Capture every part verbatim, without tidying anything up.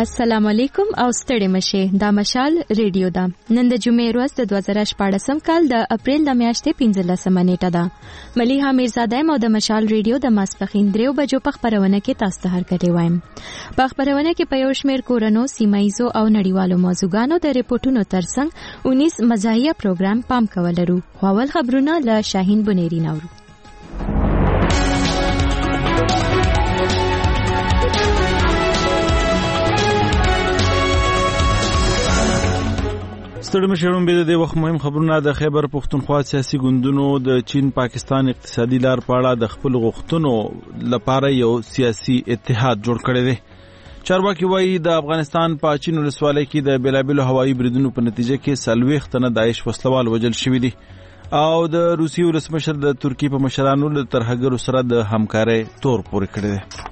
السلام علیکم او ستړي مشه دا مشال ریډیو دا نن د جمعې ورځ د دوه زره شپږم کال د اپریل د میاشتې پنځلسمه نیټه ده. ملیحه میرزاده مو د مشال ریډیو د ماسپخین دریو بجو په خبرونه کې تاسو ته هرکلی وایم. په خبرونه کې په یو شمېر کورونو سیمایزو او نړیوالو موضوعګانو د ریپورتونو ترڅنګ اونیس مزاحیه پروګرام پام کول لرو. اول خبرونه له شاهین بنيري نورو. ستړي مشرون به د وخت مهم خبرونه د خیبر پختونخوا سیاسي ګوندونو د چین پاکستان اقتصادي لار پاړه د خپل غوښتنو لپاره یو سیاسي اتحاد جوړ کړی دی. چارواکي وایي د افغانستان په چین ولسوالۍ کې د بیلابیلو هوایي بریدونو په نتیجه کې څلوېښت تنه داعش وسلوال وژل شوي دي او د روسیې ولسمشر د ترکیې په مشرانو له ترهګرو سره د همکارۍ تور پورې کړی دی.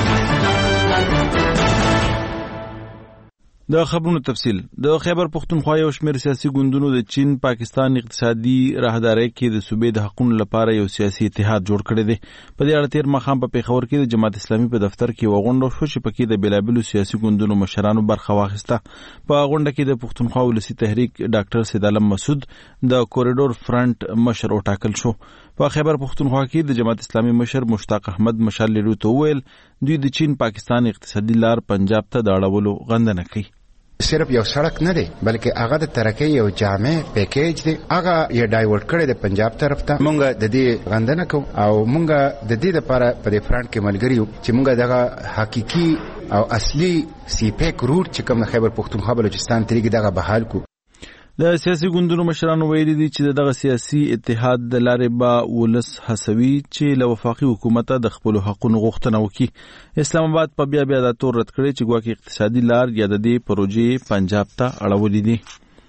د خبرونو تفصیل. د خیبر پختونخوا یو شمېر سیاسي ګوندونو د چین پاکستان اقتصادي راهدارۍ کې د صوبې د حقوقو لپاره یو سیاسي اتحاد جوړ کړی دی. په دې اړه تیر ماښام په پیښور کې د جماعت اسلامي په دفتر کې یوه غونډه وشوه چې پکې د بیلابیلو سیاسي ګوندونو مشرانو برخه واخیسته. په غونډه کې د پختونخوا ولسي تحریک ډاکټر سید عالم مسعود د کوریډور فرنٹ مشر وټاکل شو. په خیبر پختونخوا کې د جماعت اسلامي مشر مشتاق احمد مشال لیرو ته وویل دوی د چین پاکستان اقتصادي لار پنجاب ته د اړولو غندنه کوي. صرف یو سړک نه دی بلکې هغه د ترقۍ یو جامع پیکیج دی. هغه یې ډایورټ کړی دی پنجاب طرف ته. مونږ د دې غندنه کوو او مونږ د دې لپاره په دې فرنټ کې ملګري یو چې مونږ دغه حقيقي او اصلي سی پیک روټ چې کوم خیبر پختونخوا بلوچستان طریق دغه بحال کو. د سیاسي ګوندونو مشرانو ویلي دي چې دغه سیاسي اتحاد د لارې به ولس هڅوي چې له وفاقي حکومته د خپلو حقونو غوښتنه وکړي. اسلام آباد په بیا بیا دا تور رد کړی چې ګواکې اقتصادي لار یا د دې پروژې پنجاب ته اړولې دي.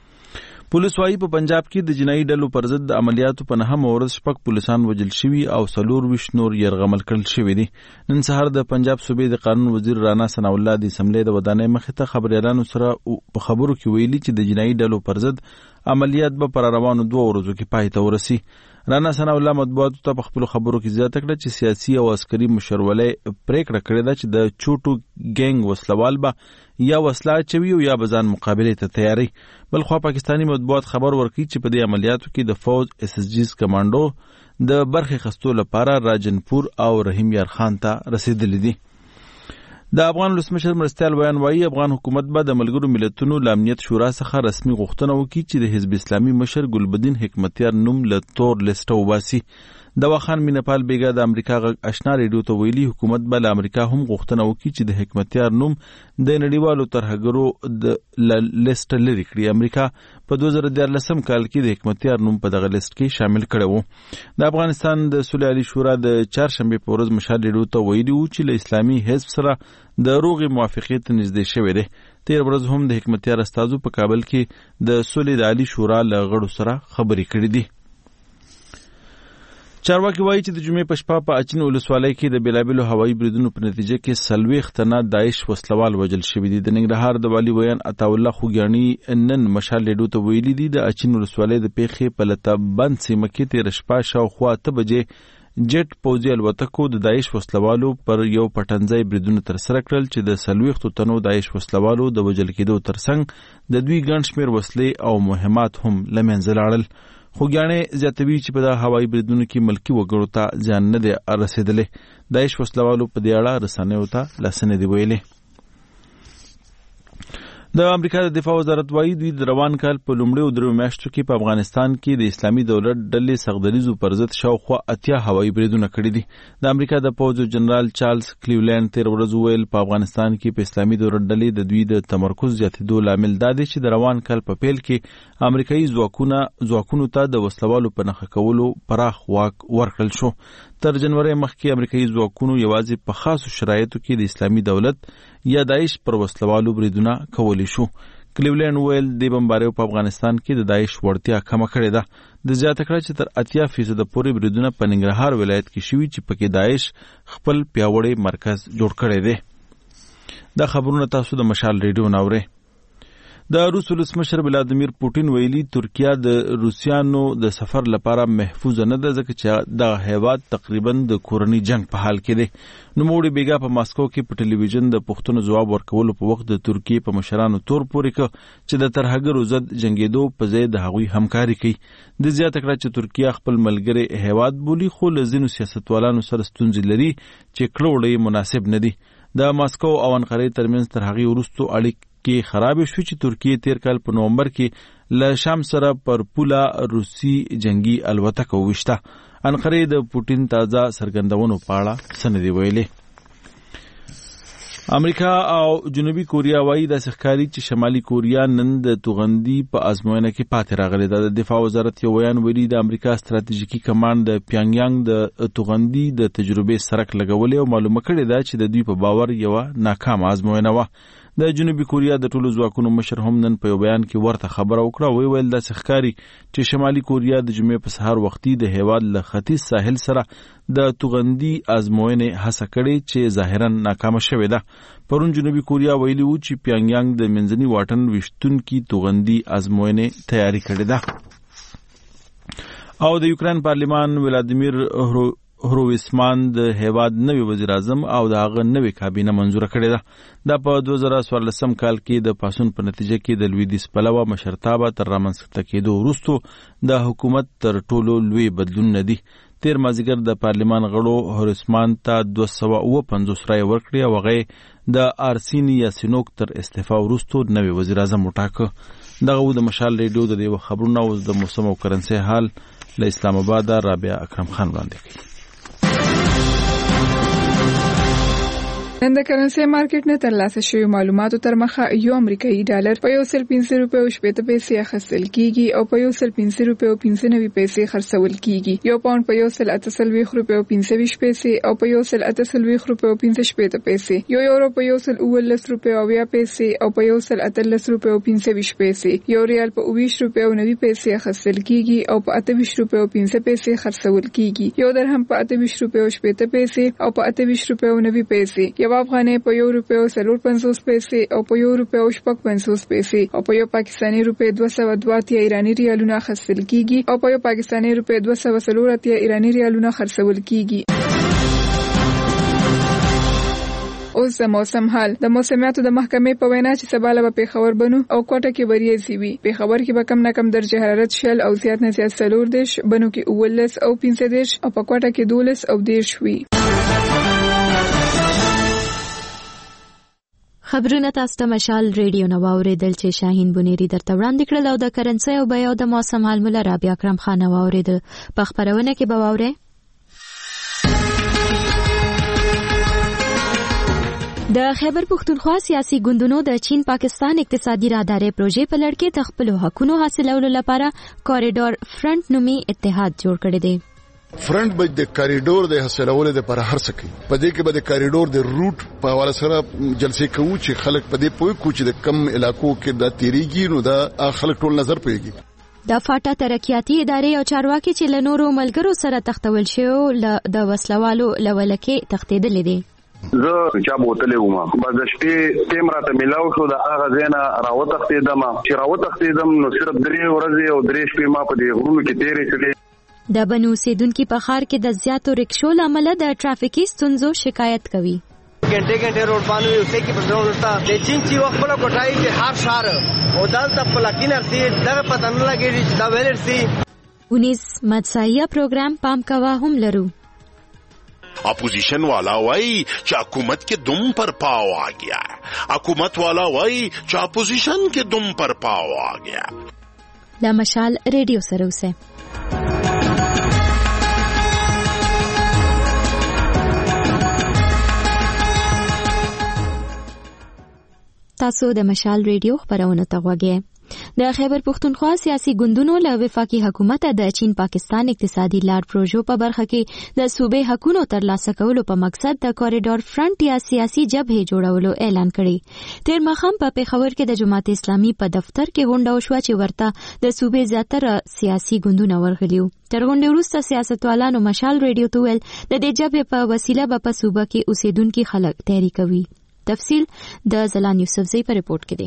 پولیس وايي په پنجاب کې د جنایي ډلو پر ضد د عملیاتو په نهمه ورځ شپږ پولیسان وژل شوي او څلور ویشت نور یرغمل کړل شوي دي. نن سهار د پنجاب صوبې د قانون وزیر رانا ثناء الله د اسمبلۍ د ودانۍ مخې ته خبریالانو سره په خبرو کې ویلي چې د جنایي ډلو پر ضد عملیات به پر روانو دوه ورځو کې پای ته ورسي. رانا ثناء الله مطبوعاتو ته په خپلو خبرو کې زیاته کړه چې سیاسي او عسکري مشرولۍ پریکړه کړې ده چې د چوټو ګینګ وسلوال به یا وسله اچوي او یا به ځان مقابلې ته تیاری. بلخوا پاکستاني مطبوعات خبر ورکوي چې په دې عملیاتو کې د فوج اس اس جیز کمانډو د برخې خستو لپاره راجنپور او رحیم یار خان ته رسیدلی دي. د افغان ولسمشر مرستیال بیان وایي افغان حکومت به د ملګرو ملتونو له امنیت شورا څخه رسمي غوښتنه وکړي چې د حزب اسلامي مشر ګلبدین حکمتیار نوم له تور لیسټه وباسي. دواخان مینپال بیګا د امریکا غږ آشنا ریډیو ته ویلي حکومت به له امریکا هم غوښتنه وکړي چې د حکمتیار نوم د نړیوالو ترهګرو د لیسټ لري کړي. امریکا په دوه زره دیارلسم کال کې د حکمتیار نوم په دغه لیسټ کې شامل کړی و. د افغانستان د صلح عالي شورا د چهارشنبې په ورځ مشال ریډیو ته ویلي و چې له اسلامي حزب سره د روغې موافقې ته نږدې شوی دی. تیر ورځ هم د حکمتیار استازو په کابل کې د صلح عالي شورا له غړو سره خبرې کړې دي. چارواکي وایي چې د جمعې په شپه په اچین ولسوالۍ کې د بیلابیلو هوایي بریدونو په نتیجه کې څلوېښت تنه داعش وسلوال وژل شوي دي. د ننګرهار د والي ویان عطاالله خوږیاڼي نن مشال ریډیو ته ویلي دي د اچین ولسوالۍ د پیښې په لته بند سیمه کې تېره شپه شاوخوا اته بجې جټ پوځي الوتکو د داعش وسلوالو پر یو پټنځای بریدونه ترسره کړل چې د څلوېښتو تنو داعش وسلوالو د وژل کېدو ترڅنګ د دوی ګڼ شمېر وسلې او مهمات هم له منځه لاړل. خوږیاڼي زیاتوي چې په دغه هوایي بریدونو کې ملکي وګړو ته زیان نه دی رسېدلی. داعش وسلوالو په دې اړه رسنیو ته لاسنې دي ویلې. د امریکا د دفاع وزارت وایي دوی د روان کال په لومړیو درېیو میاشتو کې په افغانستان کې د اسلامي دولت ډلې سغدریزو پر ضد شاوخوا اتیا هوایي بریدونه کړي دي. د امریکا د پوځ جنرال چارلز کلیولینډ تېره ورځ وویل په افغانستان کې په اسلامي دولت ډلې د دوی د تمرکز زیاتېدو لامل دا دی چې د روان کال په پیل کې امریکایي ځواکونه ځواکونو ته د وسلوالو په نښه کولو پراخ واک ورکړل شو. تر جنوري مخکې امریکایي ځواکونو یوازې په خاصو شرایطو کې د اسلامي دولت یا داعش پر وسلوالو بریدونه کولی شو. کلیولینډ ویل د بمباریو په افغانستان کې د داعش وړتیا کمه کړې ده. د زیاته کړه چې تر اتیا فیصده پورې بریدونه په ننګرهار ولایت کې شوي چې پکې داعش خپل پیاوړی مرکز جوړ کړی دی. دا خبرونه تاسو د مشال ریډیو ناورئ. د روس ولسمشر ولادیمیر پوټین ویلي ترکیه د روسیانو د سفر لپاره محفوظ نه ده ځکه چې د هیواد تقریبا د کورنۍ جنگ په حال کې دی. نوموړي بیګا په ماسکو کې په ټلویزیون د پښتنو ځواب ورکولو په وخت د ترکیه په مشرانو تور پورې ک چې د ترهګرو ضد جنگیدو په ځای د هغوی همکاري کوي. د زیاته کړه چې ترکیه خپل ملګری هیواد بولي خو له ځینو سیاستوالانو سره ستونزې لري چې کړوړې مناسب نه دي. د ماسکو او انقرې ترمنځ تر هغې وروسته اړیکې کې خراب شو چې ترکیه تیر کال په نومبر کې له شام سره پر پوله روسي جنگي الوتکه وشته. انقرې د پوټین تازه څرګندونو په اړه څه نه دي ویلي. امریکا او جنوبي کوریا وایي داسې ښکاري چې شمالي کوریا نن د توغندي په ازموینه کې پاتې راغلې ده. د دفاع وزارت یو بیان ویلي د امریکا ستراتیژیکي کمانډ د پیانګیانګ د توغندي د تجربې سرک لګولې او معلومه کړې ده چې د دوی په باور یوه ناکامه ازموینه وه. د جنوبي کوریا د ټولو ځواکونو مشر هم نن په یو بیان کې ورته خبره وکړه. وی ویل داسې ښکاري چې شمالي کوریا د جمعې په سهار وختي د هیواد له ختیځ ساحل سره د توغندي ازموینې هڅه کړې چې ظاهرا ناکامه شوې ده. پرون جنوبي کوریا ویلي و چې پیانګیانګ د منځني واټن ویشتونکي توغندي ازموینې تیاری کړې ده. او د یوکرين پارلمان ولادیمیر هرویسمان د هیواد نوی وزیر اعظم او د هغه نوی کابینه منزور کړې ده. دا په دوه زره څوارلسم کال کې د پاسون په نتیجه کې د لویدیځ پلوه مشرتابه تر رامنځته کېدو وروسته د حکومت تر ټولو لوی بدلون نه دی. تیر مازیګر د پارلمان غړو هرویسمان ته دوه سوه اوه پنځوس رایې ورکړې او هغه د آرسینی یاسینوک تر استعفا وروسته نوی وزیر اعظم وټاکه. دغه د مشال ریډیو د یو خبرونه اوس د موسم او کرنسي حال له اسلام آباد رابعه اکرم خان وړاندې کوي. نن د کرنسي مارکیټ نه ترلاسه شوی معلوماتو تر مخه یو امریکایي ډالر په یو سل پنځه روپیو شپږ پیسې اخیستل کیږي او په یو سل پنځه روپیو پنځه نوي پیسې خرڅول کیږي. یو پاوند په یو سل اته سلويخ روپیو پنځه ویشت پیسې او په یو سل اته سلويخ روپیو پنځه شپږ پیسې. یو یورو په یو سل اوولس روپیو اویا پیسې او په یو سل اتلس روپیو پنځه ویشت پیسې. یو ریال په اوویشت روپیو نوي پیسې اخیستل کیږي او په اته ویشت روپیو پنځه پیسې خرڅول کیږي. یو درهم په اته ویشت روپیو شپږ پیسې او په اته ویشت روپیو نوي پیسې. یو افغانۍ په یو روپیو څلور پنځوس پیسې او په یو روپیو شپږ پنځوس پیسې او په یو پاکستاني روپی دوه سوه دوه اتیا ایرانی ریالونه اخیستل کیږي او په یو پاکستاني روپی دوه سوه څلور اتیا ایرانی ریالونه خرڅول کیږي. اوس د موسم حال. د موسمیاتو د محکمې په وینا چې سبا له پیښور بنو او کوټه کې وریځي وي. پیښور کې به کم نه کم درجه حرارت شل او زیات نه زیات څلور دیش، بنو کې اوولس او پنځه دیش او په کوټه کې دولس او دیش وي. خبرونه تاسو ته مشال ریډیو نو اوریدل چې شاهین بنيري درته وړاندې کړل او د کرنسي او بیا د موسم حال مولا رابعه اکرم خان اوریدل. په خبرونه کې به واوري د خیبر پختونخوا سیاسي ګوندونو د چین پاکستان اقتصادي راهداري پروژې په لړ کې د خپل حقوقو حاصلولو لپاره کوریډور فرنٹ نومي اتحاد جوړ کړی دی. فرنٹ به د کوریډور د حاصلولو لپاره هر څه کوي. په دې کې به د کوریډور د روټ په حواله سره جلسې کوي چې خلک په دې پوي کوي چې د کم علاقو کې د تیریږي نو دا خلک ټول نظر پیږي. د فاټا ترقیاتي ادارې او چارواکي چې له نورو ملګرو سره تختول شوی د وسلوالو لولکې تختیدل دي. زه چا بوتلې ومه بعد شپې تیم راته ملاو شو د هغه ځای نه راوتښتېدم. چې راوتښتېدم نو صرف درې ورځې او درې شپې ما په دې غرونو کې تېرې کړې. د بنو اوسیدونکو په ښار کې د زیاتو رکشو لامل د ټرافیکي ستونزو شکایت کوي. ګنټه ګنټه روډ باندې یو څه کې په ډول وستا د چین چې وخت په کوټای کې هر شهر او دلته په لکینر سي دغه پته نه لګیږي چې دا ویلر سي. انیس مدسایه پروګرام پام کوا هم لرو. اپوزیشن والا وای چې حکومت کې دم پر پاو آ گیا. حکومت والا وای چې اپوزیشن کې دم پر پاو آ گیا. د مشال ریډیو سره اوسه. تاسو د مشال ریډیو خبرونه ته غوږی. د خیبر پختونخوا سیاسي ګوندونو له وفاقي حکومت د چین پاکستان اقتصادي لار پروژو په برخه کې د صوبې حقوقو ترلاسه کولو په مقصد د کوریډور فرنٹ یا سیاسي جبهه جوړولو اعلان کړی. تیر مخام په پیښور کې د جماعت اسلامي په دفتر کې غونډه وشوه چې ورته د صوبې زیاتره سیاسي ګوندونه ورغلیو. تر غونډې وروسته سیاستوالانو مشال ریډیو ته ویل د دې جبهې په وسیله به په صوبه کې اوسیدونکو خلک تحریک کوي. تفصیل د زلان یوسفزئی په ریپورت کې دی.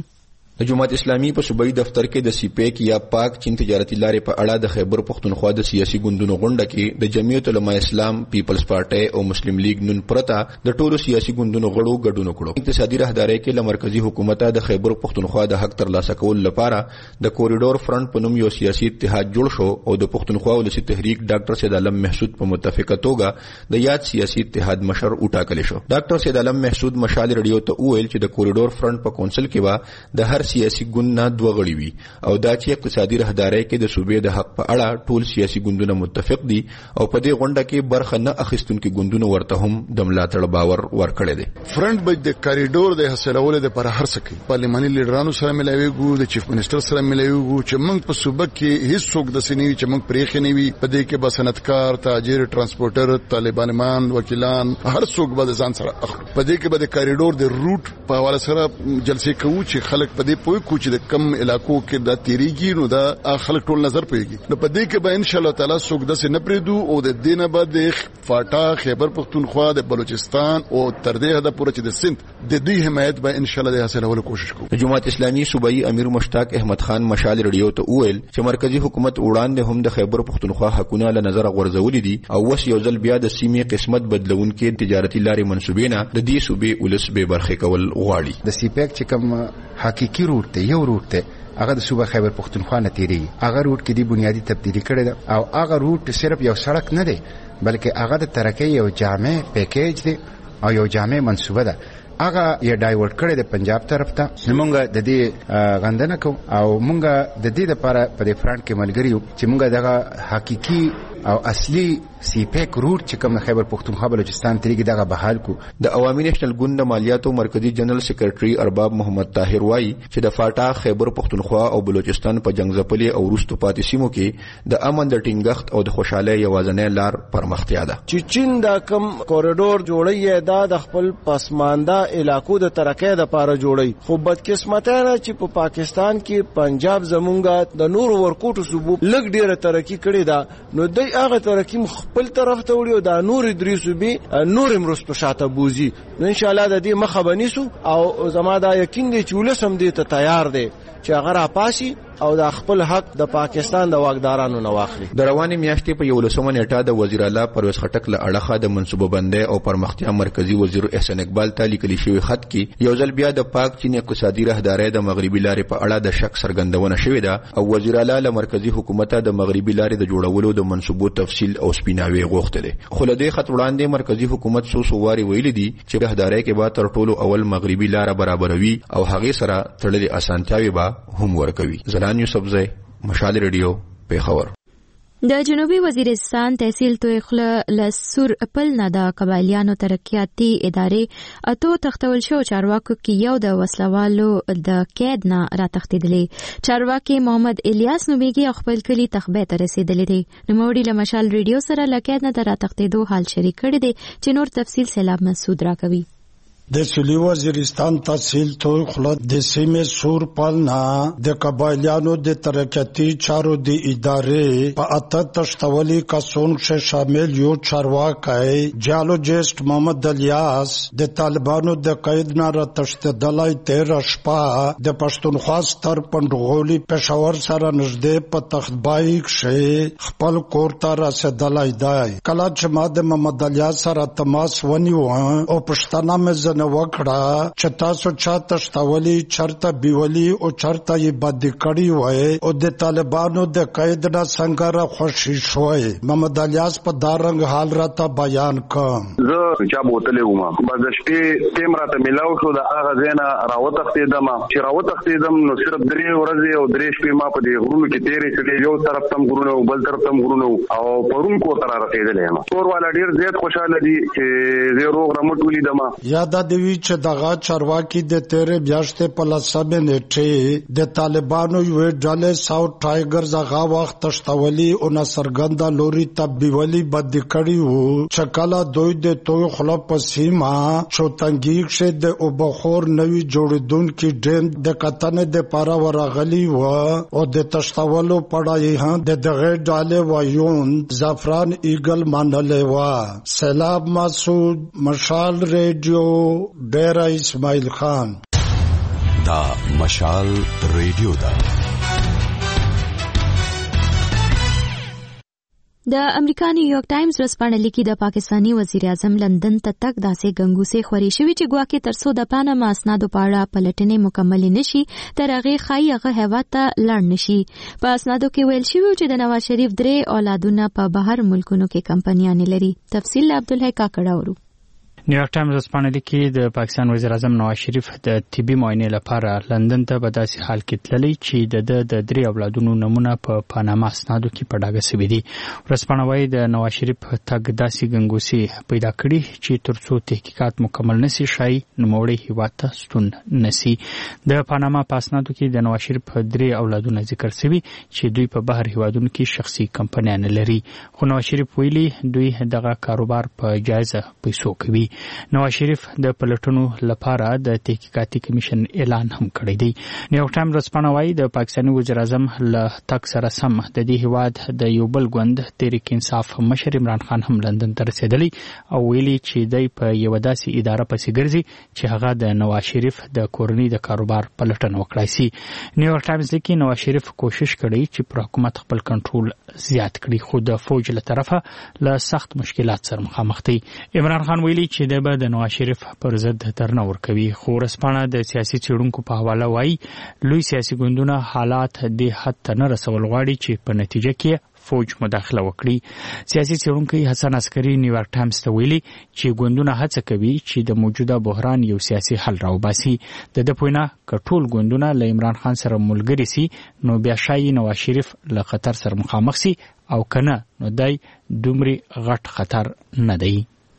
د جماعت اسلامي په صوبایي دفتر کې د سیپیک یا پاک چین تجارتي لارې په اړه د خیبر پختونخوا د سیاسي ګوندونو غونډه کې د جمعیت علماء اسلام، پیپلز پارټي او مسلم لیگ نن پرتا د ټولو سیاسي ګوندونو غړو ګډون وکړو. اقتصادي راهداري کې له مرکزی حکومت د خیبر پختونخوا د حق ترلاسه کول لپاره د کوریډور فرنٹ په نوم یو سیاسي اتحاد جوړ شو او د پختونخوا ولسی تحریک ډاکټر سید عالم محسود په متفقه توګه د یاد سیاسي اتحاد مشر وټاکل شو. ډاکټر سید عالم محسود مشال رادیو ته وویل چې د کوریډور فرنٹ په کونسل کې به د هر سیاسي ګوند نه دوه غړي وي او دا چې اقتصادي راهداري کې د صوبې د حق په اړه ټول سیاسي ګوندونه متفق دي او په دې غونډه کې برخه نه اخیستونکو ګوندونو ورته هم د ملاتړ باور ورکړی دی. فرنٹ به د کاریډور د حاصلولو لپاره هر څه کوي. پارلماني لیډرانو سره ملایوي، د چیف منسٹر سره ملایوي چې موږ په صوبه کې هیڅ څوک د سنوي چې موږ پرېخ نه وي. په دې کې به صنعتکار، تاجر، ترانسپورټر، طالبان، وکیلان، هر څوک به ځان سره اخلي. په دې کې به د کاریډور د روټ په حواله سره جلسې کوو چې خلک په دې پوي کو چې د کم علاقو کې د تیریږي نو دا خلک ټول نظر پیږي. نو په دې کې به ان شاء الله تعالی څوک د سن پریدو او د دینه بعد فاټا، خیبر پختونخوا، د بلوچستان او تر دې د پوره چې د سند د دې حمایت به ان شاء الله د حاصلولو کوشش کوو. جماعت اسلامي صوبایي امیر مشتاق احمد خان مشال رادیو ته وویل چې مرکزی حکومت وړاندې هم د خیبر پختونخوا حقونه له نظر غورځولې دي او وس یو ځل بیا د سیمې قسمت بدلونکو تجارتي لارې منسوبینه د دې صوبې ولس به برخه کول غواړي. د سیپیک چې کوم حقيقي روټ ته یو روټ ته هغه د صوبه خیبر پختونخوا نه تیری، هغه روټ کې دی بنیادی تبدیلی کړی ده او هغه روټ صرف یو سړک نه دی بلکې هغه د ترقۍ یو جامع پیکیج دی او یو جامع منصوبه ده. هغه یې ډایورټ کړی د پنجاب طرف ته. موږ د دې غندنه کوو او موږ د دې لپاره په دې فرنٹ کې ملګری یو چې موږ دغه حقيقي او اصلي سیپیک روټ چې کوم خیبر پختونخوا بلوچستان تریږي دغه بحال کو. د عوامي نېشنل ګوند مالیاتو مرکزی جنرال سیکریټري ارباب محمد طاهر وایي چې د فاټا، خیبر پختونخوا او بلوچستان په جنگزپلي او وروستو پاتې سیمو کې د امن د ټینګښت او د خوشحالۍ یوازینۍ لار پرمختیا ده. چې چین دا کم کوریډور جوړي دا د خپل پسمانده علاقو د ترقۍ لپاره جوړي، خو بدقسمتانه چې په پا پاکستان کې پنجاب زمونږه د نور ورکوټو صوبو لګ ډیره ترقی کړې ده نو د هغه ترقی خپل طرف ته وړي او د نور ادریسو به نور مرستو شاته بوزي. نو ان شاء الله د دې مخه بنیسو او زما دا یقین دی چې ولسم دې ته تیار دی چې هغه را پاسي او د خپل حق د پاکستان د واکدارانو نه واخلي. د رواني میاشتې په یولسمه نیټه د وزیر اعلی پرویز خټک له اړخه د منصوبه بندۍ او پرمختیا مرکزی وزیر احسان اقبال ته لیکل شوی خط کې یو ځل بیا د پاک چین اقتصادي راهداري د مغربي لارې په اړه د شک څرګندونه شوې ده او وزیر اعلی له مرکزی حکومت د مغربي لارې د جوړولو د منصوبو تفصیل او سپیناوي غوښتل. خو له دې خط وړاندې مرکزی حکومت سو سو واري ویل دي چې راهداري کې به تر ټولو اول مغربي لار برابروي او هغه سره تړلې اسانتیاوي به هم ورکوي. زلان یوسفزئی، مشال رادیو، پیښور. د جنوبي وزیرستان تحصیل توخله لسور پل نه د قبایلیانو ترقیاتي ادارې اتو تختول شو چارواکو کې یو د وسلوالو د قید نه را تختیدلې. چارواکي محمد الیاس نومیږي خپل کلی تخبه ته رسیدلې دي. نوموړي له مشال ریډیو سره لقید نه را تختیدو حال شریک کړی دی چې نور تفصیل سیلاب مسعود راکوي. د سویلي وزیرستان تحصیل توخله د سیمې سور پالنا د قبایلیانو د ترقیاتي چارو د ادارې په اته تشتولي کسون شه شامل یو چارواکي جیولوجیست محمد الیاس د طالبانو د قید نه را تشتدلای تیر شپه د پښتونخوا ستر پندغولي پېښور سره نږدې په تختبای کې خپل کور ته رسیدلای دی. کله چې ما د محمد الیاس سره تماس ونیو او پښتنه مې وکړه چې تاسو چا تشتولي چرته بیولي او چرته یې بد کړی وای او د طالبانو د قید نه څنګه را خوشی شوي. محمد الیاس په دارنګ حال راته بیان کوم. زه چا بوتلې ومه بعد شپې تیم راته ملاو شو د هغه ځای نه راوتښتېدم چې راوتښتېدم نو صرف درې ورځې او درې شپې ما په دې غرونو کې تېرې کړې، یو طرف تم غرونه او بل طرف تم غرونه او پرون کو تر رسېدلې یم. تور والا ډېر زیات خوشاله دي چې زه روغ رمټ ولیدم. یاد دوی چې دغه چارواکي د تیرې میاشتې په لسمه نیټې د طالبانو یو ډلې ساوث ټایګرز هغه وخت تشتولي او نصرګنده لوري تبدیولي بد کړی وو چې کله دوی د توي خلپ په سیمه چوتنګیک شه د وبخور نوي جوړیدونکو ډیم د کتنې د پاره ورغلی و او د تشتولو پړای ها د دغه ډلې وایون زعفران ایګل منلې و. سیلاب مسعود، مشال ریډیو، ډیر اسماعیل خان. دا مشال ریډیو دا د امریکا نیویارک ټایمز ورځپاڼه لیکي د پاکستانی وزیر اعظم لندن ته تک داسې ګنګوسې خوري شوې چې ګواکې ترڅو د پاناما اسنادو په اړه پلټنې مکمل نشي تر هغې ښایي هغه هیواد ته لاړ نشي. په اسنادو کې ویل شوي چې د نواز شریف درې اولادونه په بهر ملکونو کې کمپنیانې لري. تفصیل عبدالحی کاکړه ورو. نیویارک ټایمز ورځپاڼه لیکي د پاکستان وزیر اعظم نواز شریف د طبي معاینې لپاره لندن ته په داسې حال کې تللی چې د د درې اولادونو نمونه په پاناما اسنادو کې په ډاګه شوي دي. ورځپاڼه وایي د نواز شریف تګ داسې ګنګوسې پیدا کړي چې ترڅو تحقیقات مکمل نشي شایي نوموړی هیواد ته ستون نشي. د پاناما په اسنادو کې د نواز شریف درې اولادونه ذکر شوي چې دوی په بهر هیوادونو کې شخصي کمپنیان لري، خو نواز شریف ویلي دوی دغه کاروبار په جایزه پیسو کوي. نواز شریف د پلټنو لپاره د تحقیقاتي کمیشن اعلان هم کړی دی. نیویارک ټایمز ورځپاڼه وایي د پاکستاني وزیر اعظم له تګ سره سم د دې هیواد د یو بل ګوند تحریک انصاف مشر عمران خان هم لندن ته رسېدلی او ویلي چې دی په یو داسې اداره پسې ګرځي چې هغه د نواز شریف د کورنۍ د کاروبار پلټنه وکړای شي. نیویارک ټایمز لیکي نواز شریف کوشش کړی چې پر حکومت خپل کنټرول زیات کړي، خو د فوج له طرفه له سخت مشکلات سره مخامخ دی. عمران خان ویلي چې د د نواز شریف پر ضد درنه ورکوي، خو ورځپاڼه د سیاسي څېړونکو په حواله وایي لوی سیاسي ګوندونه حالات دې حد ته نه رسول غواړي چې په نتیجه کې فوج مداخله وکړي. سیاسي څېړونکی حسن عسکري نیویارک ټایمز ته ویلي چې ګوندونه هڅه کوي چې د موجوده بحران یو سیاسي حل راوباسي. د ده په وینا که ټول ګوندونه له عمران خان سره ملګري سي نو بیا ښایي نواز شریف له خطر سره مخامخ سي، او که نه نو دی دومره غټ خطر نه دی.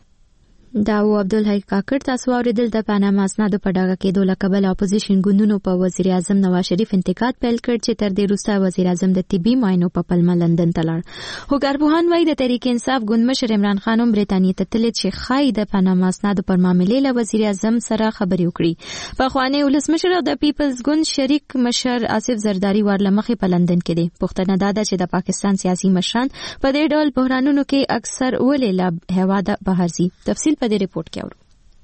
دا و عبدالحی کاکړ تاسو اوریدل. د پاناما اسنادو په ډاګه کېدو له کبله اپوزیشن ګوندونو په وزیر اعظم نواز شریف انتقاد پیل کړ چې تر دې وروسته وزیر اعظم د طبي معاینو په پلمه لندن ته لاړ. خو کارپوهان وایي د تحریک انصاف ګوند مشر عمران خان هم برېټانیې ته تللی چې ښایي د پاناما اسنادو پر معاملې له وزیر اعظم سره خبرې وکړي. پخوانی ولسمشر او د پیپلز ګوند شریک مشر آصف زرداری وار له مخې په لندن کې دی. پوښتنه دا ده چې د پاکستان سیاسي مشران په دې ډول بحرانونو کې اکثر ولې له هیواده بهر ځي. تفصیل په دې ریپورت کې اورو.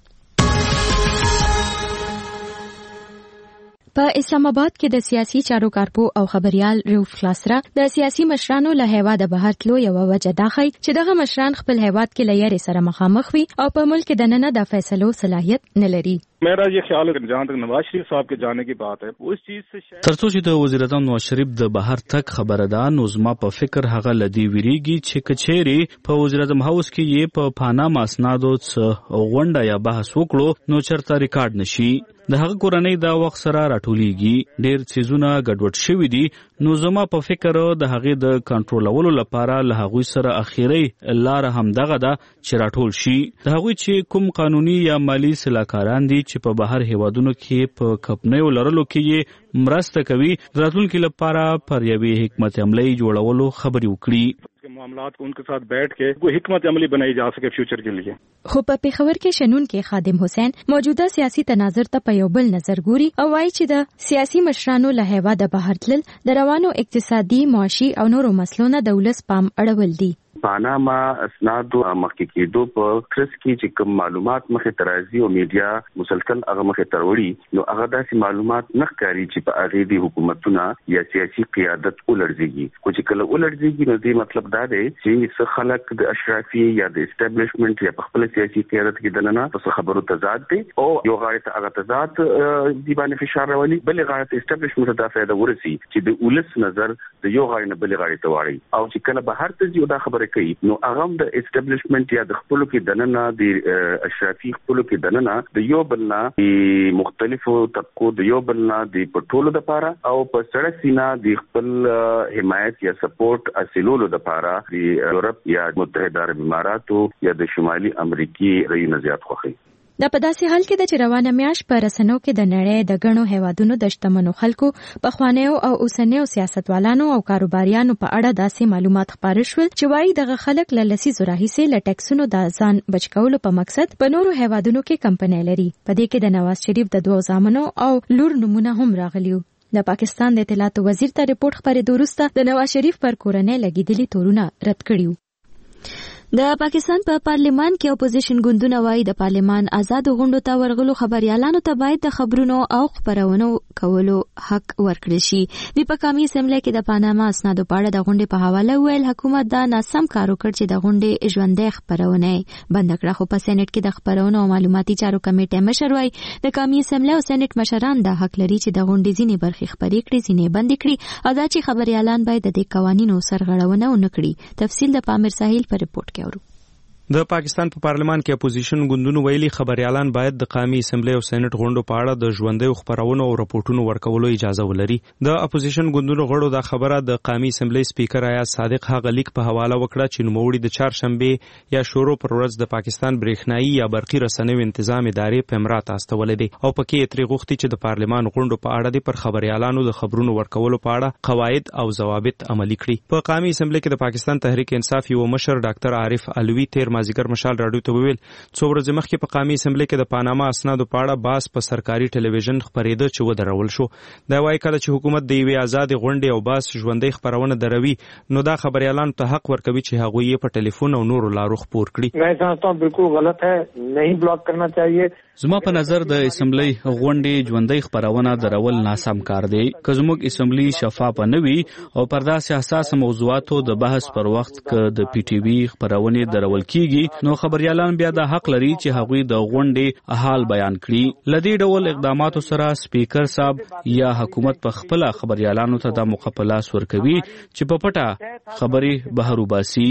په اسلام آباد کې د سیاسي چارو کارپو او خبريال روف کلاسرا د سیاسي مشرانو له هیواده بهر تلو یو وجه دا ښیي چې دغه مشران خپل هیواد کې له یاري سره مخامخ وي او په ملک د دننه د فیصلو صلاحیت نه لري. मेरा ये ख्याल है जहाँ तक नवाज शरीफ साहब के जाने की बात है उस चीज से ترڅو چې د وزیر اعظم نواز شریف د بهر تک خبره ده نو زما په فکر هغه لدی ویریږي چې کچېری په وزیر اعظم هاوس کې یې په پاناما اسنادو څخه غونډه یا بحث وکړو نو چرته ریکارډ نشي. د هغه کورنۍ دا وخت سره راټولېږي، ډېر څیزونه ګډوډ شوي دي، نو زما په فکر د هغې د کنټرولولو لپاره له هغوی سره اخیری لاره همدغه ده چې راټول شي. د هغوی چې کوم قانوني یا مالی سلاکاران دي چې په بهر هیوادونو کې په کمپنیو لرلو کې یې مرسته کوي، د راتلونکي لپاره پر یوې حکمت عملي جوړولو خبرې وکړي. معاملات کو उनके साथ बैठ के कोई हिकमत अमली बनाई जा सके फ्यूचर के लिए. خو په پیښور کې شنون کې خادم حسین موجوده سیاسي تناظر ته په یو بل نظر ګوري او وایي چې د سیاسي مشرانو له هیواده بهر تلل د روانو اقتصادي، معاشي او نورو مسلو نه د ولس پام اړول دي. پاناما اسنادو مخکې کېدو په کرس کې چې کوم معلومات مخې ته راځي او میډیا مسلسل هغه مخې ته وړي نو هغه داسې معلومات نه ښکاري چې په هغې د حکومتونه یا سیاسي قیادت ولړزېږي. خو چې کله ولړزېږي نو دې مطلب دا دی چې څه خلک د اشرافي یا د اسټابلیشمنټ یا په خپل سیاسي قیادت کې دننه په خبرو تضاد دی او یو غاړې ته هغه تضاد دی باندې فشار راولي، بلې غاړې ته اسټابلیشمنټ ته دا فایده ورسي چې د ولس نظر د یو غاړې نه بلې غاړې ته واړي او چې کله بهر ته ځي دا خبره کوي نو هغه د اسټابلیشمنټ یا د خپلو کې دننه د اشرافي خپلو کې دننه د یو بل نه د مختلفو طبقو د یو بل نه د پټولو لپاره او په سړه سینه د خپل حمایت یا سپورټ حاصلولو لپاره د یورپ یا متحده عرب اماراتو یا د شمالي امریکای رئیس زیات خوخي. دا په داسې حال کې د چې روانه میاشت په رسنیو کې د نړۍ د ګڼو هیوادونو د شتمنو خلکو، پخوانیو او اوسنیو سیاستوالانو او کاروباریانو په اړه داسې معلومات خپاره شول چې وایي دغه خلک له لسیزو راهیسې له ټیکسونو د ځان بچ کولو په مقصد په نورو هیوادونو کې کمپنۍ لري. په دې کې د نواز شریف د دوو زامنو او لور نمونه هم راغلیو. د پاکستان د اطلاعاتو وزیر ته ریپورت خپرېدو وروسته د نواز شریف پر کورنۍ لګېدلي تورونه رد کړي. د پاکستان په پا پارلیمان کې اپوزیشن ګوندونه وایي د پارلیمان آزاد غونډو ته ورغلو خبريالانو ته باید د خبرونو او خبرونو کولو حق ورکړل شي. د پاکستاني اسمبلی کې د پاناما اسنادو په اړه د غونډې په حواله ویل حکومت دا ناسم کار وکړ چې د غونډې ژوندۍ خبرونه بند کړه، خو په سېنات کې د خبرونو او معلوماتي چارو کمیټې مشر وایي د قومي اسمبلی او سېنات مشران د حق لري چې د غونډې ځینې برخې خبرې کړي، ځینې بند کړي او دا چې خبريالان باید د قوانینو سرغړونه ونه کړي. تفصیل د پامیر ساحل پر رپورټ د پاکستان په پارلمان کې اپوزیشن ګوندونو ویلي خبريالان باید د قومي اسمبلی او سېنات غونډو په اړه د ژوندۍ خبرونو او راپورټونو ورکولو اجازه ولري. د اپوزیشن ګوندونو غړو دا خبره د قومي اسمبلی سپیکر ایاز صادق هغه لیک په حواله وکړه چې نوموړي د چهارشنبه یا شورو پر ورځ د پاکستان برېښنايي یا برقي رسنیو تنظیم ادارې پمرا ته استولې دي او پکې تری غوښتي چې د پارلمان غونډو په اړه د پر خبريالانو د خبرونو ورکولو په اړه قواعد او ضوابط عملي کړي. په قومي اسمبلی کې د پاکستان تحریک انصاف یو مشر ډاکټر عارف علوي تیر مازیګر مشال راډیو ته ویل څو ورځې مخکې په قومي اسمبلی کې د پاناما اسنادو په اړه باس په سرکاري ټلویزیون خبرېده چې ودرول شو. دا وايي کله چې حکومت د یوې آزاد غونډې او باس ژوندۍ خبرونه دروي نو دا خبريالانو ته حق ورکوي چې هغه یې په ټلیفون او نورو لارو خبر کړي. मैं समझता हूं बिल्कुल गलत है, नहीं ब्लॉक करना चाहिए. زما په نظر د اسمبلی غونډې ژوندۍ خبرونه درول ناسم کار دی. که زموږ اسمبلی شفاف نه وي او پر داسې حساس موضوعاتو د بحث پر وخت کې د پی ټي وي خبرونه درول کیږي نو خبريالان بیا د حق لري چې هغوی د غونډې حال بیان کړي. لدی ډول اقداماتو سره سپیکر صاحب یا حکومت په خپل خبريالانو ته د مقابلاس ورکوي چې په پټه خبري بهر وباسي.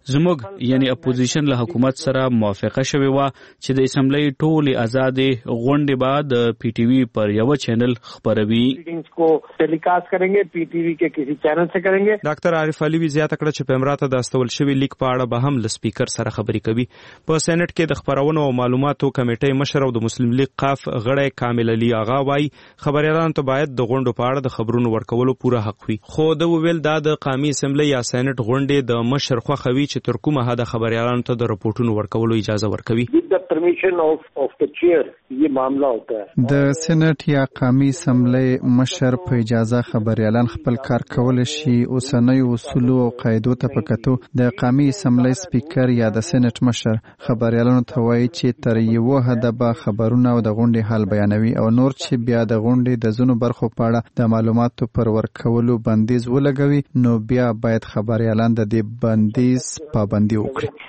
زموږ یعنی اپوزیشن له حکومت سره موافقه شوې و چې د اسمبلی ټول آزاد غونډې بعد پی ټی وی پر یو چینل خبروي. کو ټیلیکاسټ کरेंगे پی ټی وی کې کسی چینل سے کरेंगे. ډاکټر عارف علوي زیاته کړه چې پمرا ته د استول شوی لیک په اړه به هم ل سپیکر سره خبري کوي. په سېنات کې د خبرونو او معلوماتو کمیټې مشر او د مسلم لیگ قاف غړی کامل علي آغا وايي خبريالان ته باید د غونډو په اړه د خبرونو ورکولو پوره حق وي. خو د ویل دا د قومي اسمبلی یا سېنات غونډې د مشر خو خوي چې تر کومه هدا خبريالان ته د راپورټونو ورکولو اجازه ورکوي. د پرمیشن اف اف د چیر یہ معاملہ ہوتا ہے. د سېنات یا قومي اسمبلی مشر په اجازه خبريالان خپل کار کول شي. اوسنۍ اصول او قاعدو ته پکاتو د قومي اسمبلی سپیکر یا د سېنات مشر خبريالانو ته وایي چې تر یو حد به خبرونه او د غونډې حال بیانوي او نور چې بیا د غونډې د زونو برخو په اړه د معلوماتو پر ورکولو بندیز ولګوي نو بیا باید خبريالان د دې بندیز پابندي وکړي.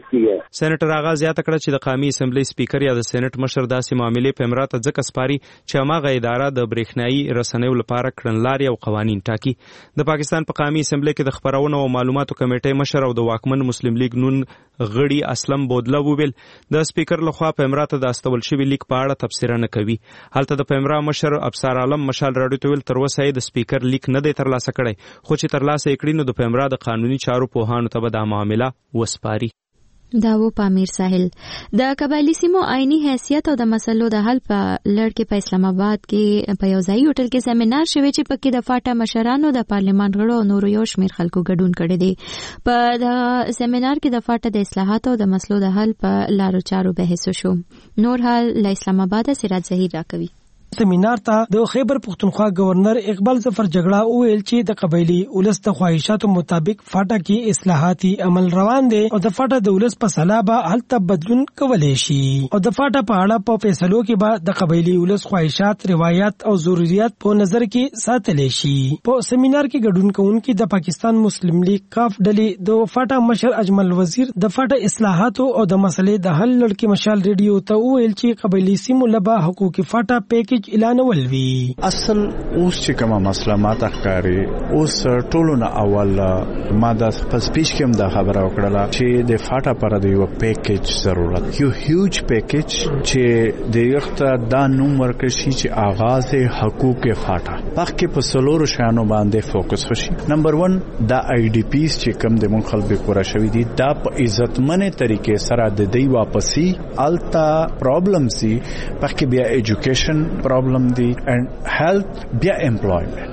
سېنیټر آغاز زیاته کړه چې د قومي اسمبلی سپیکر یا د سېنات مشر داسې معاملې په امارات ځکه سپاري چې هغه اداره د برېښنايي رسنیو لپاره کړنلارې او قوانین ټاکي. د پاکستان په قومي اسمبلی کې د خبرونو او معلوماتو کمیټې مشر او د واکمن مسلم لیگ نون غړي اسلم بودله وویل د سپیکر لخوا په امارات د استول شوی لیک په اړه تفسیر نه کوي. هلته د پمرا مشر ابصار عالم مشال راډیو ته ویل تر اوسه د سپیکر لیک نه دی ترلاسه کړی خو چې ترلاسه یې کړی نو د پمرا د قانوني چارو پوهانو ته به دا معامله وسپاري. دا و پامیر ساحل د قبایلی سیمو آئینی حیثیت او د مسلو د حل په لړ کې په اسلام آباد کې په یو ځای هوټل کې سیمینار شوی چې پکې د فاټا مشرانو د پارلیمان غړو او نورو یو شمېر خلکو ګډون کړی دی. په د سیمینار کې د فاټا د اصلاحاتو او د مسلو د حل په لارو چارو بحث وشو. نور حال له اسلام آباد سراج ظهیر راکوي. سیمینار ته د خیبر پختونخوا گورنر اقبال ظفر جګړه وویل چې د قبایلی ولس د خواهشاتو مطابق فاټا کې اصلاحاتي عمل روان دي او د فاټا د ولس په سلا به هلته بدلون کولای شي او د فاټا په اړه په فیصلو کې به د قبایلی ولس خواهشات روایت او ضرورت په نظر کې ساتل شي. په سیمینار کې ګډون کوونکي د پاکستان مسلم لیگ کاف ډلې د فاټا مشر اجمل وزیر د فاټا اصلاحاتو او د مسلې د حل لړ کې مشال ریډیو ته وویل چې قبایلی سیمو لبا حقوق فاټا پیکج اعلان ولوي. اصل اوس چې کومه مسله ماته ښکاري اوس ټولو نه اول ما د خپل سپیچ کې هم دا خبره وکړله چې د فاټا پر د یو پیکج ضرورت یو هیوج پیکج چې د یخته دا نوم ورکړي شي چې آغاز حقوق فاټا پخې په سلورو شانو باندې فوکس وشي. نمبر ون دا آی ډی پیز چې کوم د مون خلک پورا شوی دي دا په عزتمنه طریقې سره د دی واپسی التا پرابلم سي پخې بیا ایجوکیشن پرابلم دی and health بیا employment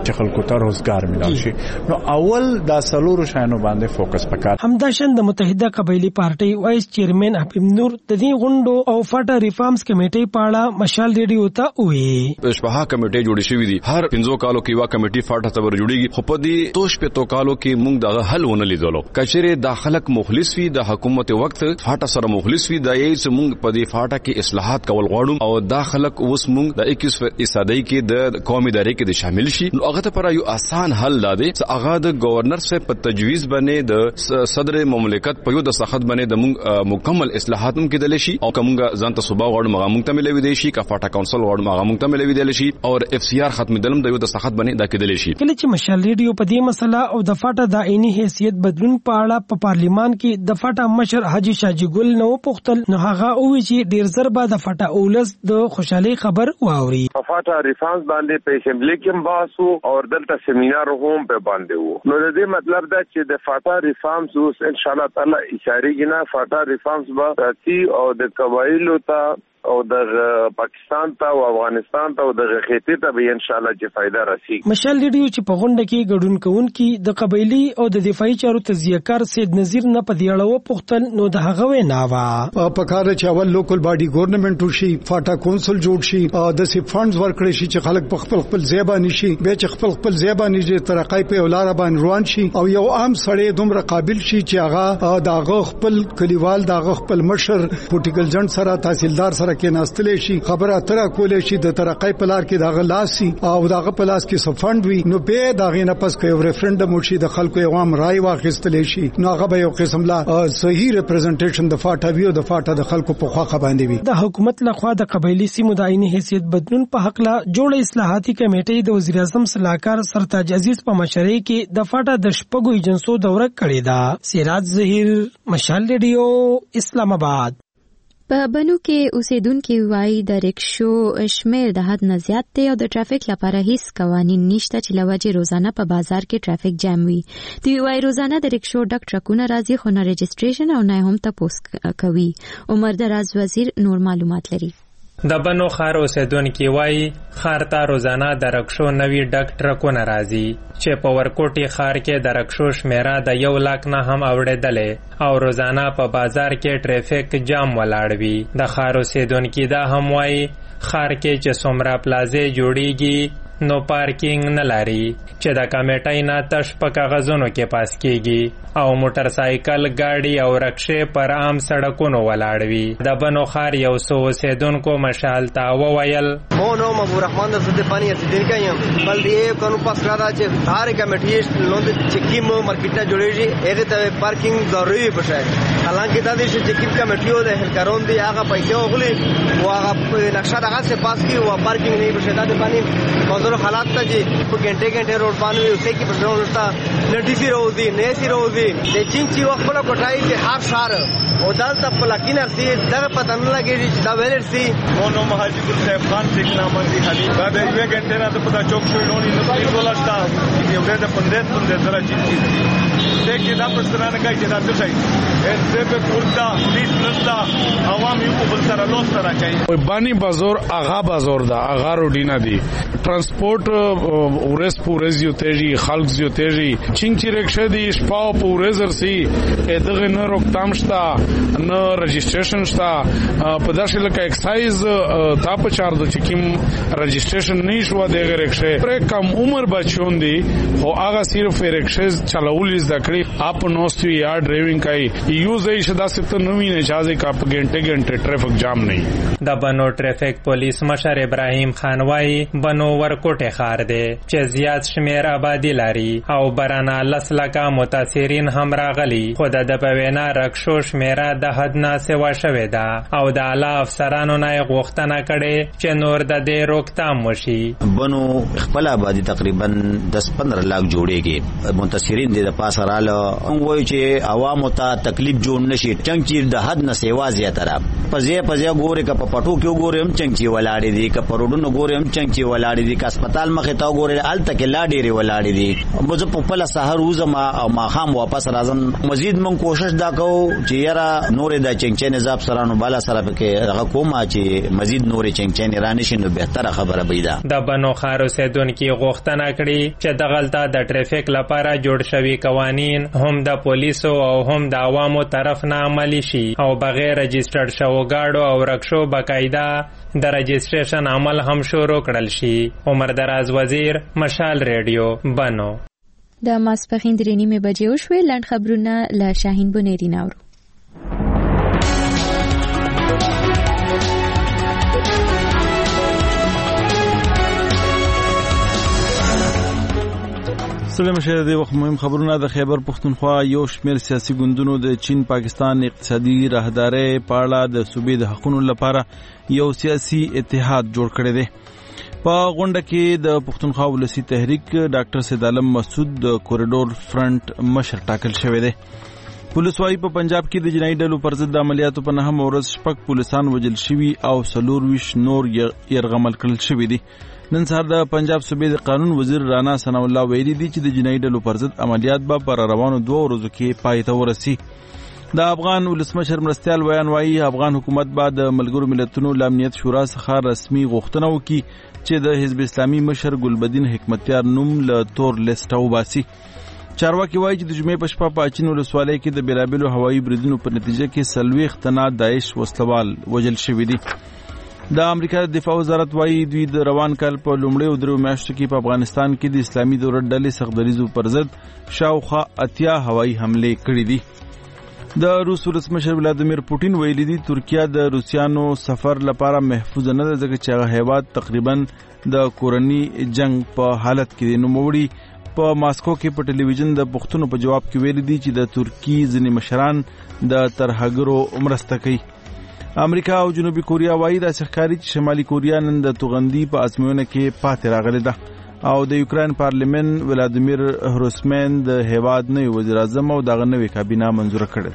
چې خلکو ته روزګار ملو شي. نو اول دا سلور شانو باندې فوکس وکړ. همداشان د متحده قبایلی پارټي وایس چیرمن حبیب نور د دې غونډو او فاټا ریفارمز کمیټې په اړه مشال ریډیو ته وی شپه کمیټې جوړې شوې دي. هر پنځو کالو کې وا کمیټې فاټا ته ور جوړیږي. خو په دې توش په تو کالو کې موږ دغه حل ونه لیدلو. کچره د خلک مخلص وي د حکومت وخت فاټا سره مخلص وي د یې چې موږ په دې فاټا کې اصلاحات کول غواړو او دا خلک اوس موږ د اکیس فیصد کې د قومي ادارې کې د شامل شي. نو هغه ته پر یو آسان حل لاده چې هغه د گورنر سے په تجویز باندې د صدر مملکت په یو د سخت باندې د موږ مکمل اصلاحات هم کېدل شي او کومه ځان ته صوبا غواړو مغه موږ ته ملوي دي شي کا فاټا کونسل غواړو مغه موږ ته ملوي دي شي او اف سی آر ختم دلم د یو د سخت باندې دا کېدل شي. کله چې مشال ریډیو په دې مسله او د فاټا د عیني حیثیت بدلون په اړه په پارلیمان کې د فاټا مشر حاجی شاجی ګل نو پختل نو هغه او چې ډیر زر به د فاټا اولس د خوشحالي خبر واوري. فاټا ریفارمز باندې په اسمبلی کې باسو او دلته سیمینار هم په باندې وو. نو د دې مطلب دا چې د فاټا ریفارمز اوس ان شاء الله تعالی اشاره کینا فاټا ریفارمز به راځي او د قبایلو ته او د پاکستان ته او افغانستان ته او د خېټې ته به ان شاء الله چې فائدہ راسي. مشال ریډیو چې په غونډه کې ګډون کوونکي د قبایلی او د دفاعي چارو تزیهکار سید نذیر نه په دیړو پختل نو د هغه وینا وا په کار چې اول لوکل باډي ګورنمنت شي فاټا کونسل جوړ شي او د سی فندز ورکړي شي چې خلک په خپل خپل ځبانه شي به چې خپل خپل ځبانه چې ترقای په ولاره باندې روان شي او یو عام سړی دومره قابل شي چې هغه دغه خپل کلیوال دغه خپل مشر پولیټیکل جنټ سره تحصیلدار سره کې ناستلې شي خبره اتره کولې شي د ترقای په لار کې دغه لاسي او دغه په لاس کې سفند وي نو به دغه نه پس کوي ریفرندم وشي د خلکو عوام رائے واخیستلې شي نو هغه به یو قسم لا صحیح ریپرزنټیشن د فاټا ویو د فاټا د خلکو په خوا باندې وي. د حکومت لخوا د قبایلی سیمو د عیني حیثیت بدلون په حق لا جوړ اصلاحاتي کمیټې د وزیر اعظم صلاحکار سرتاج عزیز په مشرۍ کې د فاټا د شپږو ایجنسو دوره کړې ده. سراج ظهیر مشال ریډیو اسلام آباد. په بنو کې اوسیدونکو وایي د ریکشو شمیر د حد نه زیات دی او د ټرافیک لپاره هیڅ قوانین نشته چې لوجه روزانه په بازار کې ټرافیک جام وي. دوی وایي روزانه د ریکشو ډک ټرکونه راځي خو نه رجسټریشن او نه هم تاسو کوي. عمر دراز وزیر نور معلومات لري. د بنو خار اوسیدونکو وایي خار ته روزانه د رکشو نوي ډک ټرکونه راځي چې په ورکوټي خار کې د رکشو شمیره د یو لاک نه هم اوړېدلې او روزانه په بازار کې ټریفیک جام ولاړ وي. د خار اوسیدونکو دا هم وایي خار کې چې څومره پلازې جوړیږي نو پارکینګ نه لري چې د کمیټې نه تش په کاغذونو کې پاس کیږي او موټر سایکل ګاډي او رکشې پر عام سړکونو ولاړ وي. د بنو خار یو څو اوسیدونکو مشال ته وویل مو نو ابو رحمان د سده پانی اوسیدونکو یم بل دې قانون پاس کړا دا چې هر کمیټې لوند چې کیم مارکیټ جوړیږي هغه ته پارکینګ ضروري پښه حالانکه دا دې چې کیم کمیټیو د هلکارون دی هغه پیسې وغلي او هغه نقشه دغه سے پاس کی او پارکینګ نه پښه دا پانی حالات ته چې په ګنټه ګنټه روډ باندې اوسې کې په ډول ورته لټي سي روزي نه سي روزي د چین چی وخت په کوټای کې هر شهر او دالته په لکینر سي دغه پته نه لګي چې دا ویلر سي مونو مهاجي ګل صاحب خان څنګه نامندي حالي دا د یو ګنټه نه په چوک شوی لونی نو په ټول شتا یو د پندې پندې سره چین چی دغه دا په سترانه کې چې دا څه شي ان څه په پورتا پولیس نستا عوام یو په بل سره لوس سره کوي. بانی بازار اغا بازار دا اغا روډینا دی ترانسپورت ورس پورز یو تیجی خلق یو تیجی چینگ چی رکشه دی شپاو پورزر سی ادغه نه روکتام شتا نه رجسٹریشن شتا پداشه لکه اکسایز تا په چار د چکیم رجسٹریشن نه شو دغه رکشه پر کم عمر بچون دی خو هغه صرف رکشه چلاول زکړي اپ نوستوی یا ډرایوینګ کوي یوز یې شدا ست نوې نه چازه کا په ګنټه ګنټه ټریفک جام نه. د بنو ټریفک پولیس مشر ابراهیم خان وایي بنو ورکوټه خار دی چې زیات شمیر آبادی لري او برانه لس لکه متاثرین هم راغلي خو د پوینا رکشو شمیره د حد نه سوا شوې ده او د اعلی افسرانو نه غوښتنه کړي چې نور د دې روکتام وشي. بنو خپل آبادی تقریبا دس پندرہ لاکھ جوړيږي متاثرین د پاسه رااله وایي چې عوامو ته تکلیف جوړ نشي چنګ چې د حد نه سوا زیاتره پځه پځه ګوري ک په پټو کې ګوري هم چنګ چې ولاړې دي ک پروډونو ګوري هم چنګ چې ولاړې دي ک هسپتال مخې ته ګوري الته کې لا ډېری ولاړې دي مزه په خپل سحر روزه ما او ما خام واپس راځم. مزید مون کوشش دا کوو چې یاره نور د چنچن زاب سره نو بالا سره پکې هغه کومه چې مزید نور چنچن رانه شنو بهتره خبره بيده. د بنو خار اوسیدونکو غوښتنه کړې چې دغلطه د ټریفیک لپاره جوړ شوی قوانین هم د پولیسو او هم د عوامو طرف نه عملی شي او بغیر رجسټرډ شوو گاډو او رکشو باقاعده د رجسټریشن عمل هم شروع کړل شي. عمر دراز وزیر، مشال ریډیو، بنو. د ماسپخین درې نیمې بجې وشوې. لنډ خبرونه له شاهین بنيري ناورو. سلام شه د وخت مهم خبرونه. د خیبر پختونخوا یو شمېر سیاسي ګوندونو د چین پاکستان اقتصادي راهدارۍ په اړه د صوبې د حقوقو لپاره یو سیاسي اتحاد جوړ کړی دی. په غونډه کې د پختونخوا ولسی تحریک ډاکټر سید عالم مسعود د کوریډور فرنٹ مشر ټاکل شوی دی. پولیس وايي په پنجاب کې د جنایي ډلو پر ضد عملیاتو په نهم ورځ شپږ پولیسان وژل شوي او څلور ویشت نور یرغمل کړل شوي دي. نن سهار د پنجاب صوبې د قانون وزیر رانا ثنا الله ویلي دي چې د جنایي ډلو پر ضد عملیات به پر روانو دوه ورځو کې پای ته ورسي. د افغان ولسمشر مرستیال ویان وايي افغان حکومت به د ملګرو ملتونو د امنیت شورا څخه رسمي غوښتنه وکړي چې د حزب اسلامي مشر ګلبدین حکمتیار نوم له تور لیست وباسي. چارواکي وایي چې د جمعې په شپه په اچین ولسوالۍ کې د بیلابیلو هوایي بریدونو په نتیجه کې څلوېښت تنه داعش وسلوال وژل شوي دي. د امریکا د دفاع وزارت وايي دوی د روان کال په لومړیو درو میاشتو کې په افغانستان کې د اسلامي دولت ډلې سخدریزو پر ضد شاوخوا اتیا هوایي حملې کړې دي. د روس ولسمشر ولادیمیر پوتین ویلي دي ترکیه د روسیانو سفر لپاره محفوظ نه ده ځکه چې هغه هیواد تقریبا د کورني جنگ په حالت کې دی. نوموړي په ماسکو کې په ټلویزیون د پښتنو په جواب کې ویلي دي چې د ترکی ځینې مشران د ترهګرو مرسته کوي. امریکا او جنوبي کوریا وايي د ښکاری چې شمالي کوریا نن د توغندي په ازموینه کې پاتې راغلی ده او د یوکرين پارلیمن ولادیمیر هروسمن د هیواد نوی وزیر اعظم او دغه نوی کابینه منزور کړه.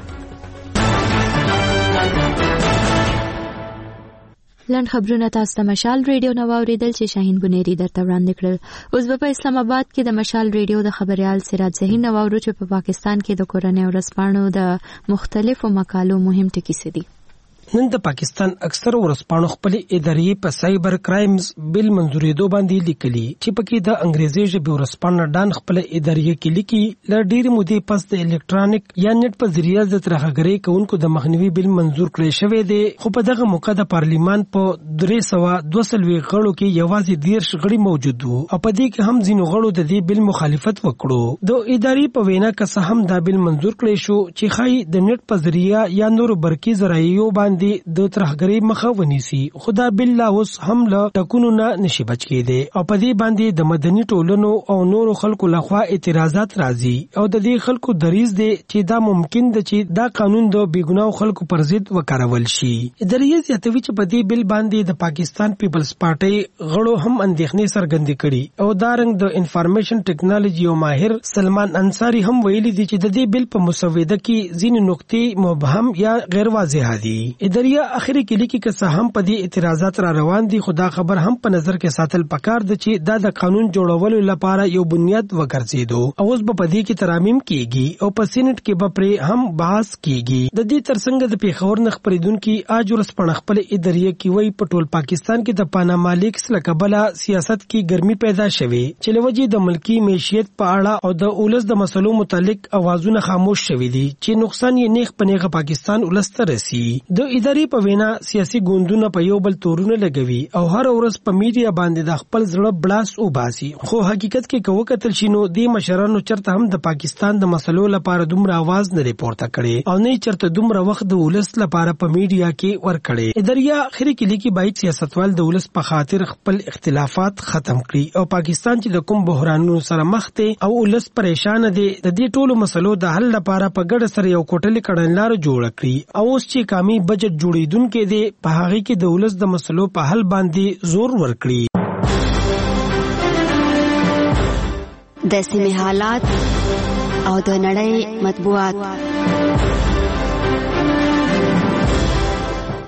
لنډ خبرونه تاسو ته مشال ریډیو نو اوریدل چې شاهین بنيري درته وړاندې کړل. اوس په اسلام آباد کې د مشال ریډیو د خبريال سراج زهیر نو اورو چې په پاکستان کې د کورنۍ ورسپانو د مختلفو مقالو مهم ټکي سدي. نن د پاکستان اکثر ورسپانو خپل ادارې په سایبر کرایمز بل منځورېدو باندې لیکلي چې پکې د انګریزي ژبې ورسپانه ډان خپل ادارې کې لیکي ل ډېر مودې پس د الکترونیک یا نت په ذریعہ د ترهګرۍ کوونکو د مخنیوي بل منزور کړی شوی دی. خو په دغه موقع د پارلیمان په درې سوه دوه سلوي غړو کې یوازې دیرش غړي موجود وو او په دې کې هم ځینو غړو د دې بل مخالفت وکړو. د ادارې په وینا که هم دا بل منزور کړی شو چې خای د نت په ذریعہ یا نور برقي ذرایعو باندې د ترهګرۍ مخه ونیسي. خدا بالله اوس هم له ټکونو نه نشي بچ کېدی او په دې باندې د مدني ټولنو او نورو خلکو لخوا اعتراضات راځي او د دې خلکو دریز دی چې دا ممکن ده چې دا قانون د بیګناو خلکو پر ضد وکارول شي. ادارې زیاتوي چې په دې بل باندې د پاکستان پیپلز پارټي غړو هم اندېښنې څرګندې کړي او دا رنګ د انفارمیشن ټیکنالوژي او ماهر سلمان انصاری هم ویلي دي چې د دې بل په مسوده کې ځینې نقطې مبهم یا غیر واضح دي. ادارې اخري کې لیکي که څه هم په دې اعتراضات را روان دي خدا خبر هم په نظر کې ساتل پکار دي چې دا د قانون جوړولو لپاره یو بنیاد وګرځیدو او اوس په دې کې ترامیم کیږي او په سینټ کې به پرې هم بحث کیږي. د دې ترڅنګ د پیښور نخ پریدونکو اج ورسپڼ خپل ادارې کې وای په ټول پاکستان کې د پاناما لیکس لکبله سیاست کې ګرمي پیدا شوه چې لوجې د ملکی معیشت په اړه او د اولس د مسلو متعلق اوازونه خاموش شوي دي چې نقصان یې نیغ پنیغه پاکستان ولستر رسی. د ادارې په وینا سیاسي ګوندونه په یو بل تورونه لګوي او هر ورځ په میډیا باندې د خپل زړه بلاس او باسي. خو حقیقت کې کوو کتل شینو د مشرانو چرته هم د پاکستان د مسلو لپاره دومره आवाज نه ریپورت کړي او نه چرته دومره وخت د ولس لپاره په میډیا کې ور کړي. اداریا اخري کې لیکي باید سیاستوال د ولس په خاطر خپل اختلافات ختم کړي او پاکستان چې د کوم بحرانونو سره مخ دی او ولس پریشان دي د دې ټولو مسلو د حل لپاره په ګډه سره یو کوټلې کړنلار جوړ کړي او اوس چې کامي بجټ جوړیدونکو دي په هغه کې د ولس د مسلو په حل باندې زور ورکړي. د سیمې حالات او د نړۍ مطبوعات.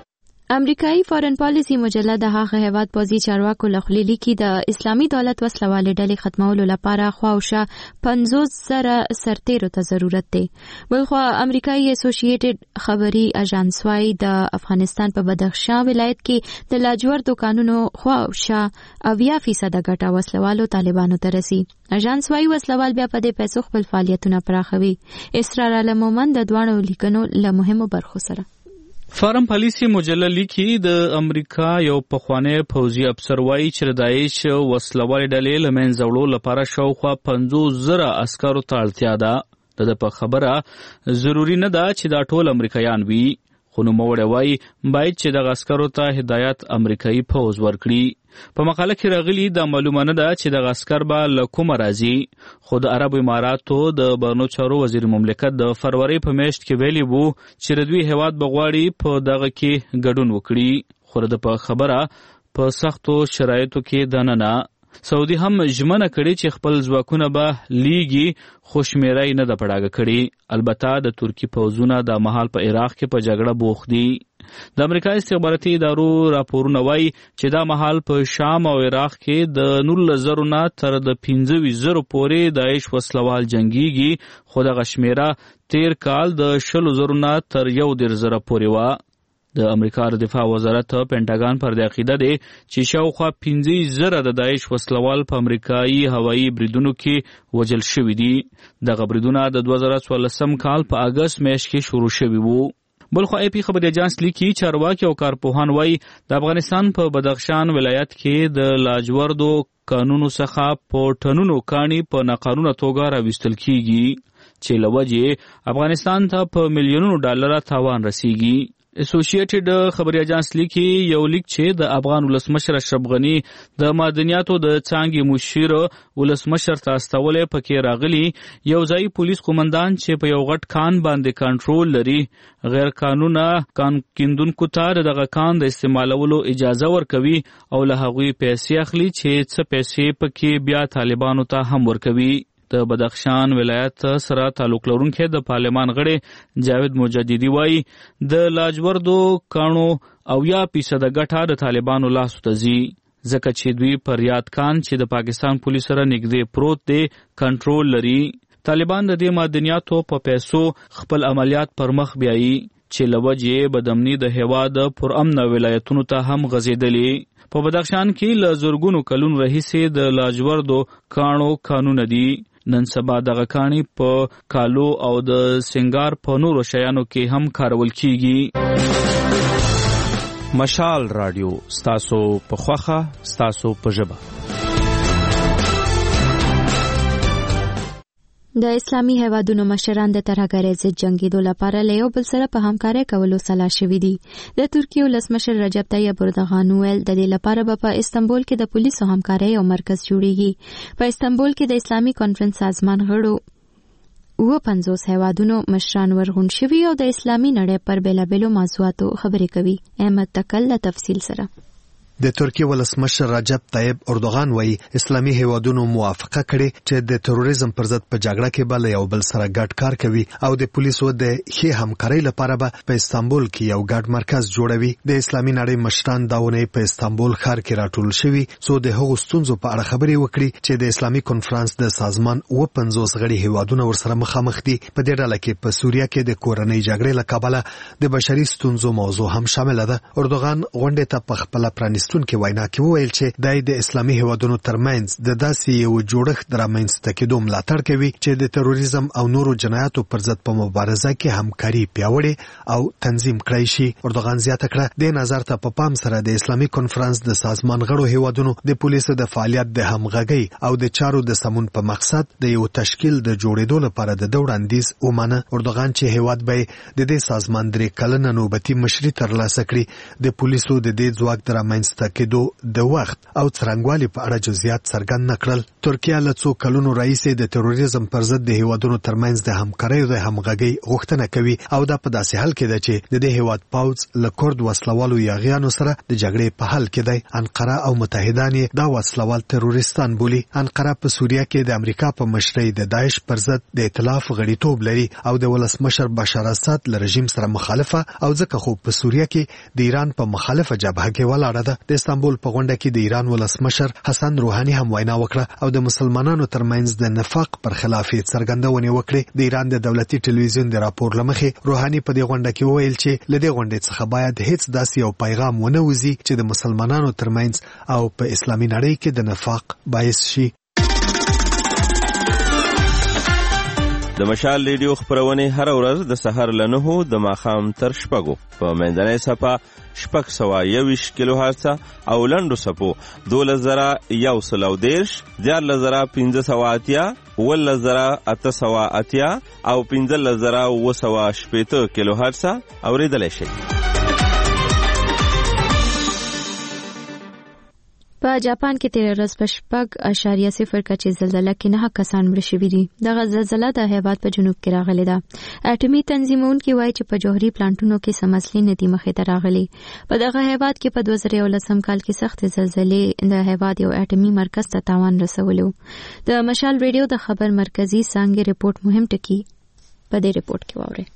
امریکایي فارن پالیسي مجله د هغه هیواد پوځي چارواکو لخوا لیکي د اسلامي دولت وسلوالې ډلې ختمولو لپاره خواوشا پنځوس زره سرتیرو ته ضرورت دی. بلخوا امریکایي اسوسییټډ خبري اژانس وايي د افغانستان په بدخشان ولایت کې د لاجوردو قانونو خواوشا اویا فیصد ګټه وسلوالو طالبانو ته رسي. اژانس وايي وسلوال بیا په دې پیسو خپل فعالیتونه پراخوي. اسرار علمومن د دوانو لیکنو له مهمو برخو سره. فارم پالیسی مجله لیکي د امریکا یو پخوانی پوځي افسر وایي چې د داعش وسلوالې ډلې له منځه وړو لپاره شاوخوا پنځوس زره عسکرو ته اړتیا ده. د په خبره ضروري نه ده چې دا ټول امریکایان وي، خو نوموړی وایي باید چې دغه عسکرو ته هدایت امریکایي پوځ ورکړي. په مقاله کې راغلي دا معلومه نه ده چې دغه عسکر به له کومه راځي، خو د عربو اماراتو د بهرنیو چارو وزیر مملکت د فروری په میاشت کې ویلي وو چې د دوی هیواد به غواړي په دغه کې ګډون وکړي، خو د په خبره په سختو شرایطو کې دننه سعودي هم ژمنه کړې چې خپل ځواکونه به لیږي، خو شمیره یې نه ده پړاګه کړې. البته د ترکي پوځونه د مهال په عراق کې په جګړه بوخت دي. د امریکا استخباراتي ادارو راپورونه وایي چې دا مهال په شام او عراق کې د نولس زرو نه تر د پنځه ویشت زرو پورې داعش وسلوال جنګیږي، خو دغه شمیره تیر کال د شلو زرو نه تر یو دېرش زره پورې وه. د امریکا د دفاع وزارت پینټاګان پر دې عقیده دی چې شاوخوا پنځه زره د داعش وسلوال په امریکایي هوایي بریدونو کې وژل شوي دي. دغه بریدونه د دوه زره څوارلسم کال په اګست میاشت کې شروع شوي وو. بلخو ای پی خبري اژانس لیکي چارواکي او کارپوهان وایي د افغانستان په بدخشان ولایت کې د لاجوردو قانونو څخه په ټنونو کاڼي په ناقانونه توګه راویستل کیږي، چې له وجې افغانستان ته په میلیونونو ډالر تاوان رسیږي. اسوسییټډ خبري اژانس لیکي یو لیک چې د افغان ولسمشر اشرف غنی د معدنیاتو د څانګې مشیر ولسمشر ته استولې پکې راغلي یو ځای پولیس قومندان چې په یو غټ کان باندې کنټرول لري غیر قانونه کان کیندونکو ته دغه کان د استعمالولو اجازه ورکوي او له هغوی پیسې اخلي چې څه پیسې پکې بیا طالبانو ته هم ورکوي. د بدخشان ولایت سره تعلق لرونکي د پارلمان غړي جاوید مجددي وایي د لاجوردو کانو اویا فیصد ګټه د طالبانو لاسو ته ځي، ځکه چې دوی پر یاد کان چې د پاکستان پولیس سره نږدې پروت دی کنټرول لري. طالبان د دې معدنیاتو په پیسو خپل عملیات پر مخ بیایي، چې له وجې بدامني د هیواد پر امن ولایتونو ته هم غځېدلې. په بدخشان کې له زرګونو کلونو راهیسې د لاجوردو کانو قانون دي. نن سبا دغه کاڼي په کالو او د سنگار په نورو شیانو کې هم کارول کیږي. مشال رادیو ستاسو په خوخه ستاسو په ژبه. د اسلامي هیوادونو مشران د ترهګرۍ ضد جنګېدو لپاره له یو بل سره په همکارۍ کولو سلا شوي دي. د ترکیې ولسمشر رجب طیب اردوغان وویل د دې لپاره به په استانبول کې د پولیسو همکارۍ یو مرکز جوړیږي. په استانبول کې د اسلامي کانفرنس سازمان غړو اوه پنځوس هیوادونو مشران ورغون شوي او د اسلامي نړۍ پر بېلابېلو موضوعاتو خبرې کوي. احمد تکل له تفصیل سره. د ترکیې ولسمشر رجب طیب اردوغان وایي اسلامي هیوادونو موافقه کړې چې د تروریزم پر ضد په جګړه کې به له یو بل سره ګډ کار کوي او د پولیسو د ښې همکارۍ لپاره به په استانبول کې یو ګډ مرکز جوړوي. د اسلامي نړۍ مشران دا ونې په استانبول ښار کې راټول شوي څو د هغو ستونزو په اړه خبرې وکړي چې د اسلامي کنفرانس د سازمان اوه پنځوس غړي هیوادونه ورسره مخامخ دي. په دې ډله کې په سوریه کې د کورنۍ جګړې له کبله د بشري ستونزو موضوع هم شامله ده. اردوغان غونډې ته په خپله پرانیستونکې وینا کې وویل چې دای د اسلامي هیوادونو ترمنځ د داسې یو جوړښت د رامنځته کېدو ملاتړ کوي چې د تروریزم او نورو جنایاتو پر ضد په مبارزه کې همکاري پیاوړې او تنظیم کړی شي. اردوغان زیاته کړه د نظر ته په پام سره د اسلامي کنفرانس د سازمان غړو هیوادونو د پولیسو د فعالیت د همغږۍ او د چارو د سمون په مقصد د یو تشکیل د جوړېدو لپاره د وړاندیز ومانه. اردوغان چې هیواد به د دې سازمان درې کلنه نوبتي مشري ترلاسه کړي د پولیسو د دې ځواک د رامنځته رامنځته کېدو د وخت او څرنګوالي په اړه جزئیات څرګند نکړل. ترکیه له څو کلونو راهیسې د تروریزم پر ضد د هیوادونو ترمنځ د همکارۍ او همغږۍ غوښتنه کوي او دا په داسې حال کې ده چې د دې هیواد پوځ له کورد وسلوالو یاغیانو سره د جګړې په حل کې دی. انقره او متحدان یې دا وسلوال تروریستان بولي. انقره په سوریه کې د امریکا په مشرۍ د داعش پر ضد د ائتلاف غړیتوب لري او د ولسمشر بشار اسد له رژیم سره مخالفه او ځکه خو په سوریه کې د ایران په مخالفه جبهه کې ولاړه ده. د استانبول په غونډه کې د ایران ولسمشر حسن روحاني هم وینا وکړه او د مسلمانانو ترمنځ د نفاق پر خلاف څرګندونه وکړه. د ایران د دولتي ټلویزیون د راپور لمخې روحاني په دې غونډه کې وویل چې له دې غونډې څخه باید هیڅ داسې یو پیغام ونه وځي چې د مسلمانانو ترمنځ او په اسلامي نړۍ کې د نفاق باعث شي. د مشال ریډیو خبرونه هر ورځ د سحر له نهو د ماښام تر شپږو په منځنۍ صفه شپږ سوه یوویشت کیلو هرڅه او لنډو صفو دولس زره یو سل او دېرش دیارلس زره پنځه سوه اتیا اوولس زره اته سوه اتیا او پنځلس زره اووه سوه شپېته کیلو هرڅه اورېدلی شئ. په جاپان کې تیر ورځ په شپږ اشاریه صفر کچې زلزله کې نه کسان مړه شوي دي. دغه زلزله د هیواد په جنوب کې راغلې ده. اټومي تنظیمونکي وایي چې په جوهري پلانټونو کې څه مسلې نه دي مخې ته راغلي. په دغه هیواد کې په دوه زره یولسم کال کې سختې زلزلې د هیواد یو اټومي مرکز ته تاوان رسولی و. د مشال ریډیو د خبر مرکزی څانګې رپورټ مهم ټکي په دې رپورټ کې واورئ.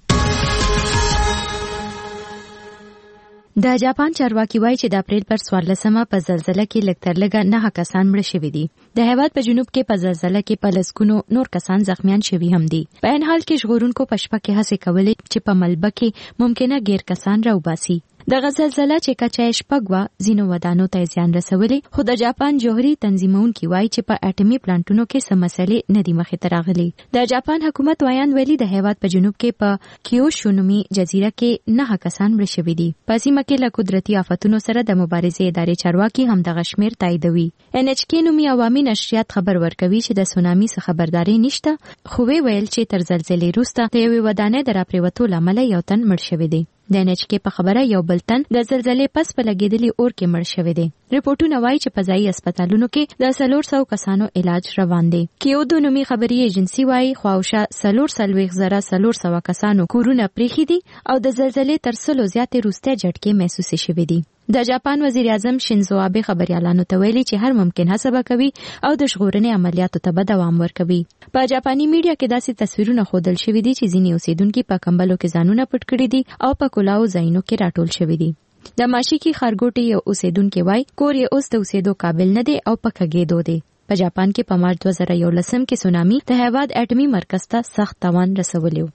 د جاپان چارواکي وایي چې د اپریل پر څوارلسمه په زلزله کې لږ تر لږه نهه کسان مړه شوي دي. د هیواد په جنوب کې په زلزله کې په لسګونو نور کسان زخمیان شوي هم دي. په عین حال کې ژغورونکو په شپه کې هڅې کولې چې په ملبه کې ممکنه غیر کسان راوباسي. دغه زلزله چې کچای شپږ وه ځینو ودانو ته زیان رسولی، خو د جاپان جوهري تنظیمونکي وایي چې په اټومي پلانټونو کې څه مسلې نه دي مخې ته راغلي. د جاپان حکومت وایان ویلي د هیواد په جنوب کې په کیوشو نومي جزیره کې نهه کسان مړه شوي دي. په سیمه کې له قدرتي آفتونو سره د مبارزې ادارې چارواکي هم دغه شمیر تاییدوي. ان ایچ کې نومي عوامي نشریات خبر ورکوي چې د سونامي څخه خبرداري نشته، خو ویل چې تر زلزلې وروسته د یوې ودانۍ د راپریوتو له امله یو تن مړ شوی دی. د ان ایچ کې په خبره یو بل تن د زلزلې پس په لګېدلي اور کې مړ شوی دی. ریپورتونه وایي چې په ځایي هسپتالونو کې د څلور سوه کسانو علاج روان دی. کیودو نومي خبري ایجنسي وایي خواوشا څلور څلوېښت زره څلور سوه کسانو کورونه پریښي دي او د زلزلې تر سلو زیاتې وروستۍ جټکې محسوسې شوې دي. د جاپان وزیر اعظم شینزو آبه خبريالانو ته ویلي چې هر ممکن هڅه به کوي او د ژغورنې عملیاتو ته به دوام ورکوي. په جاپاني میډیا کې داسې تصویرونه ښودل شوي دي چې ځینې اوسیدونکي په کمبلو کې ځانونه پټ کړي دي او په کلاو ځایونو کې راټول شوي دي. د ماشیکی خارګوټي یو اوسیدونکي وایي کور یې اوس د اوسېدو قابل نه دی او په کږېدو دی. په جاپان کې په مارچ دوه زره یولسم کې سونامي د هیواد اټومي مرکز ته سخت تاوان رسولی و.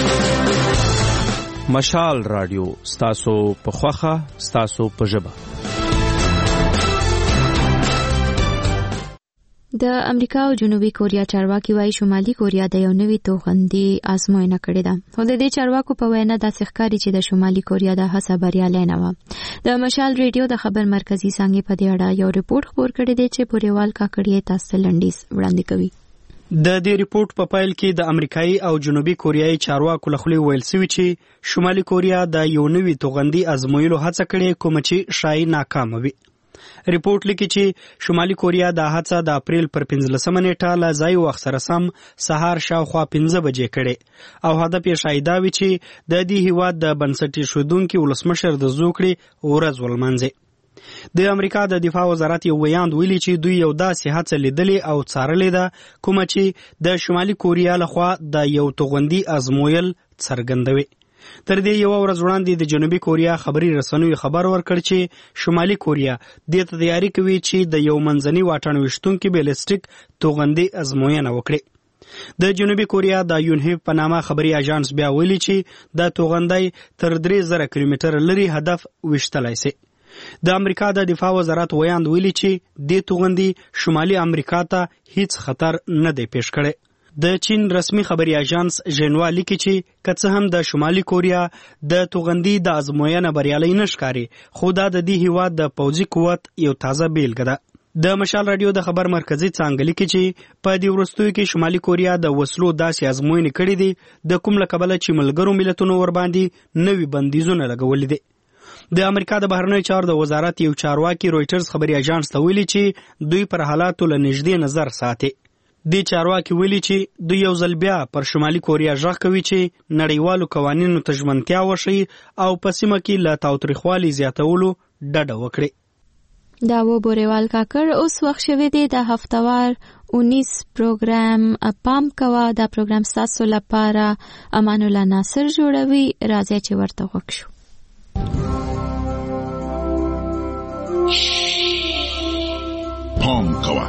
مشال رادیو ستاسو په خوخه ستاسو په ژبه. د امریکا او جنوبي کوریا چارواکي وایي شمالي کوریا د یو نوي توغندي ازموینه کړې ده. خو د دې چارواکو په وینا داسې ښکاري چې د شمالي کوریا د هڅه بریالۍ نه وه. د مشال ریډیو د خبر مرکزی څانګې په دې اړه یو ریپورت خپور کړی دی چې پوریوال کاکړی تاسو ته لنډیز وړاندې کوي. د دې ریپورت په پایل کې د امریکایي او جنوبي کوریایي چارواکو له خولې ویل شوي چې شمالي کوریا د یو نوي توغندي ازمویلو هڅه کړې کوم چې شایي ناکامه وي. ریپورت لیکي چې شمالي کوریا د هڅه د اپریل پر پنځلسمه نیټه له ځای وخت سره سم سهار شاوخوا پنځه بجې کړې او هدف یې شاید دا وي چې د دې هیواد د بنسټ ایښودونکي ولسمشر د زوکړې ورځ ولمانځي. د امریکا د دفاع وزارت یو ویاند ویلي چې دوی یو داسې هڅه لیدلې او څارلې ده کومه چې د شمالي کوریا لخوا د یو توغندي ازمویل څرګندوي. تر دې یو ورځ وړاندې د جنوبي کوریا خبري رسنیو خبر ورکړ چې شمالي کوریا د تیاری کوي چې د یو منځني واټن وشتونکي بیلستیک توغندي ازموینه وکړي. د جنوبي کوریا د یونهیو په نامه خبري اژانس بیا ویلي چې د توغندي تر درې زره کیلومتر لري هدف وشتلای شي. د امریکا د دفاع وزارت ویاند ویلي چې د توغندي شمالي امریکا ته هیڅ خطر نه دی پیښ کړی. د چین رسمي خبري اژانس ژنوا لیکي چې که څه هم د شمالي کوریا د توغندي د ازموینه بریالۍ نه ښکاري، خو دا د دې هیواد د پوځي قوت یو تازه بیلګه ده. د مشال رادیو د خبر مرکزی څانګه لیکي چې په دې وروستیو کې شمالي کوریا د وسلو داسې ازموینې کړې دي د کوم له کبله چې ملګرو ملتونو ورباندې نوي بندیزونه لګولي دي. د امریکا د بهرنیو چارو د وزارت یو چارواکي رويټرز خبري اژانس ته ویلي چې دوی پر حالاتو له نږدې نظر ساتي. د چارواکي ویلي چې دوی یو ځل بیا پر شمالي کوریا ژغ کوي چې نړیوالو قوانینو ته ژمنتیا وشي او په سیمه کې له تاوتریخوالي زیاتولو ډډه وکړي. دا و بوریوال کاکر اوس وخت شوی دی د هفتوار اونیس پروګرام پام کوا. دا پروګرام ستاسو لپاره امان الله ناصر جوړوي. راځي چې ورته غوږ شو. پام کوا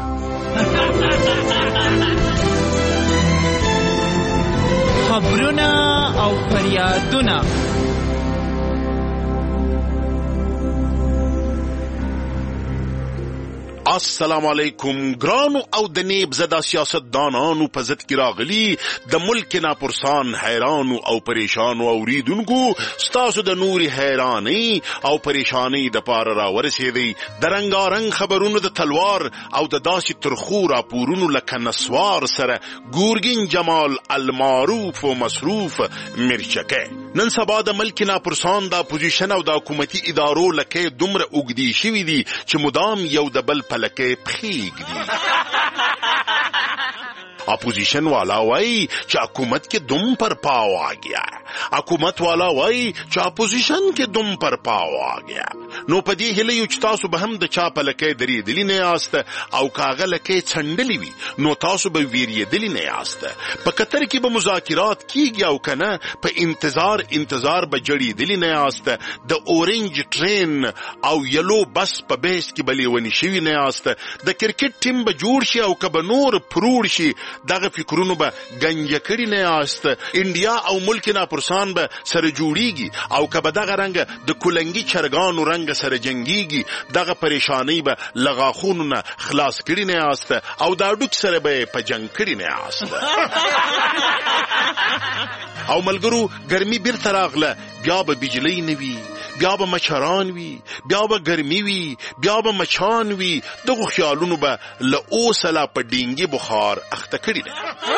خبرونه او فریادونه السلام علیکم ګرانو او د نیب زدا سیاست دانانو په ضد کې راغلي د ملک نه پرسان حیرانو او پریشانو اوریدونکو ستاسو د نوري حیرانی او پریشانی د پار را ورسېدی د رنگارنګ خبرونو د تلوار او د داسې ترخو راپورونو لکه نسوار سره ګورګین جمال المعروف و مصروف مرچکه. نن سبا د ملک نه پرسان د اپوزیشن او د حکومتي ادارو لکه دومره اوګدي شوي دي چې مدام یو د بل پلکه پخیگ دی. اپوزیشن والا وائی چې حکومت کے دم پر پاو آ گیا, حکومت والا وائی چې اپوزیشن کے دم پر پاو آ گیا. نو پدی هله یو چې تاسو به هم د چا پلکه دری دلی نه یاست او کاغه لکه چندلی وی نو تاسو به ویری دلی نه یاست. په قطر کې به مذاکرات کیږي او کنه په انتظار انتظار به جړی دلی نه یاست. د اورنج ټرین او یلو بس په بیس کې بلی ونی شوی نه یاست. د کرکټ ټیم به جوړ شي او کبه نور پروړ شي دغه فکرونو به گنج کړي نه یاست. انډیا او ملک نه پرسان به سره جوړیږي او کبه دغه رنگ د کولنګي چرګانو رنگ سره جنگیږي. دغه پریشانی به لغاخونو نه خلاص کړي نه یاست او دا ډوک سره به په جنگ کړي نه یاست. او ملګرو ګرمي بیرته راغله, بیا به بجلی نه وي, بیا به مچران وي, بیا به ګرمي وي, بیا به مچان وي. دغه خیالونو به له اوسه په ډینګي بخار اخته کړي دي.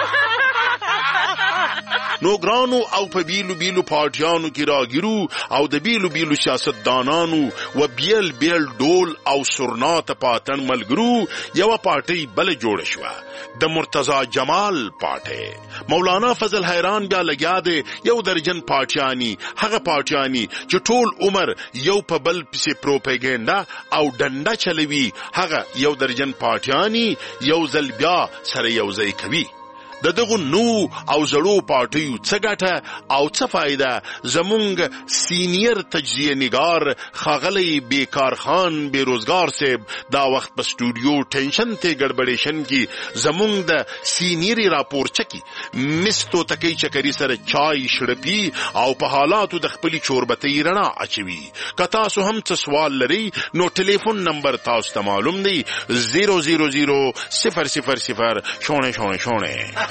نو ګرانو او په بیلو بیلو پارټیانو کې راګیرو او د بیلو بیلو سیاستدانانو و بیل بیل ډول او سرنات پاتن ملګرو یو پارټي بل جوړ شو د مرتضی جمال پارټي. مولانا فضل حیران بیا لګیا دی یو درجن پارټیانی, هغه پارټیانی چې ټول عمر یو په بل پسې پروپاګاندا او ډنډا چلوي, هغه یو درجن پارټیانی یو ځل بیا سره یو ځای کوي. د دغه نو او زړو پارټیو څه ګټه او څه فائدہ زمونږ سینیر تجزیه نگار خاغلی بیکار خان بیروزگار صاحب دا وخت په سټوډیو ټینشن ته ګډبډیشن کی زمونږ د سینیری راپور چکی مستو تکي چکري سره چای شړپی او په حالاتو د خپل چوربتې رڼا اچوي. کتا سو هم څه سوال لري نو ټلیفون نمبر تاسو ته معلوم دی زیرو زیرو زیرو صفر صفر صفر شونه شونه شونه.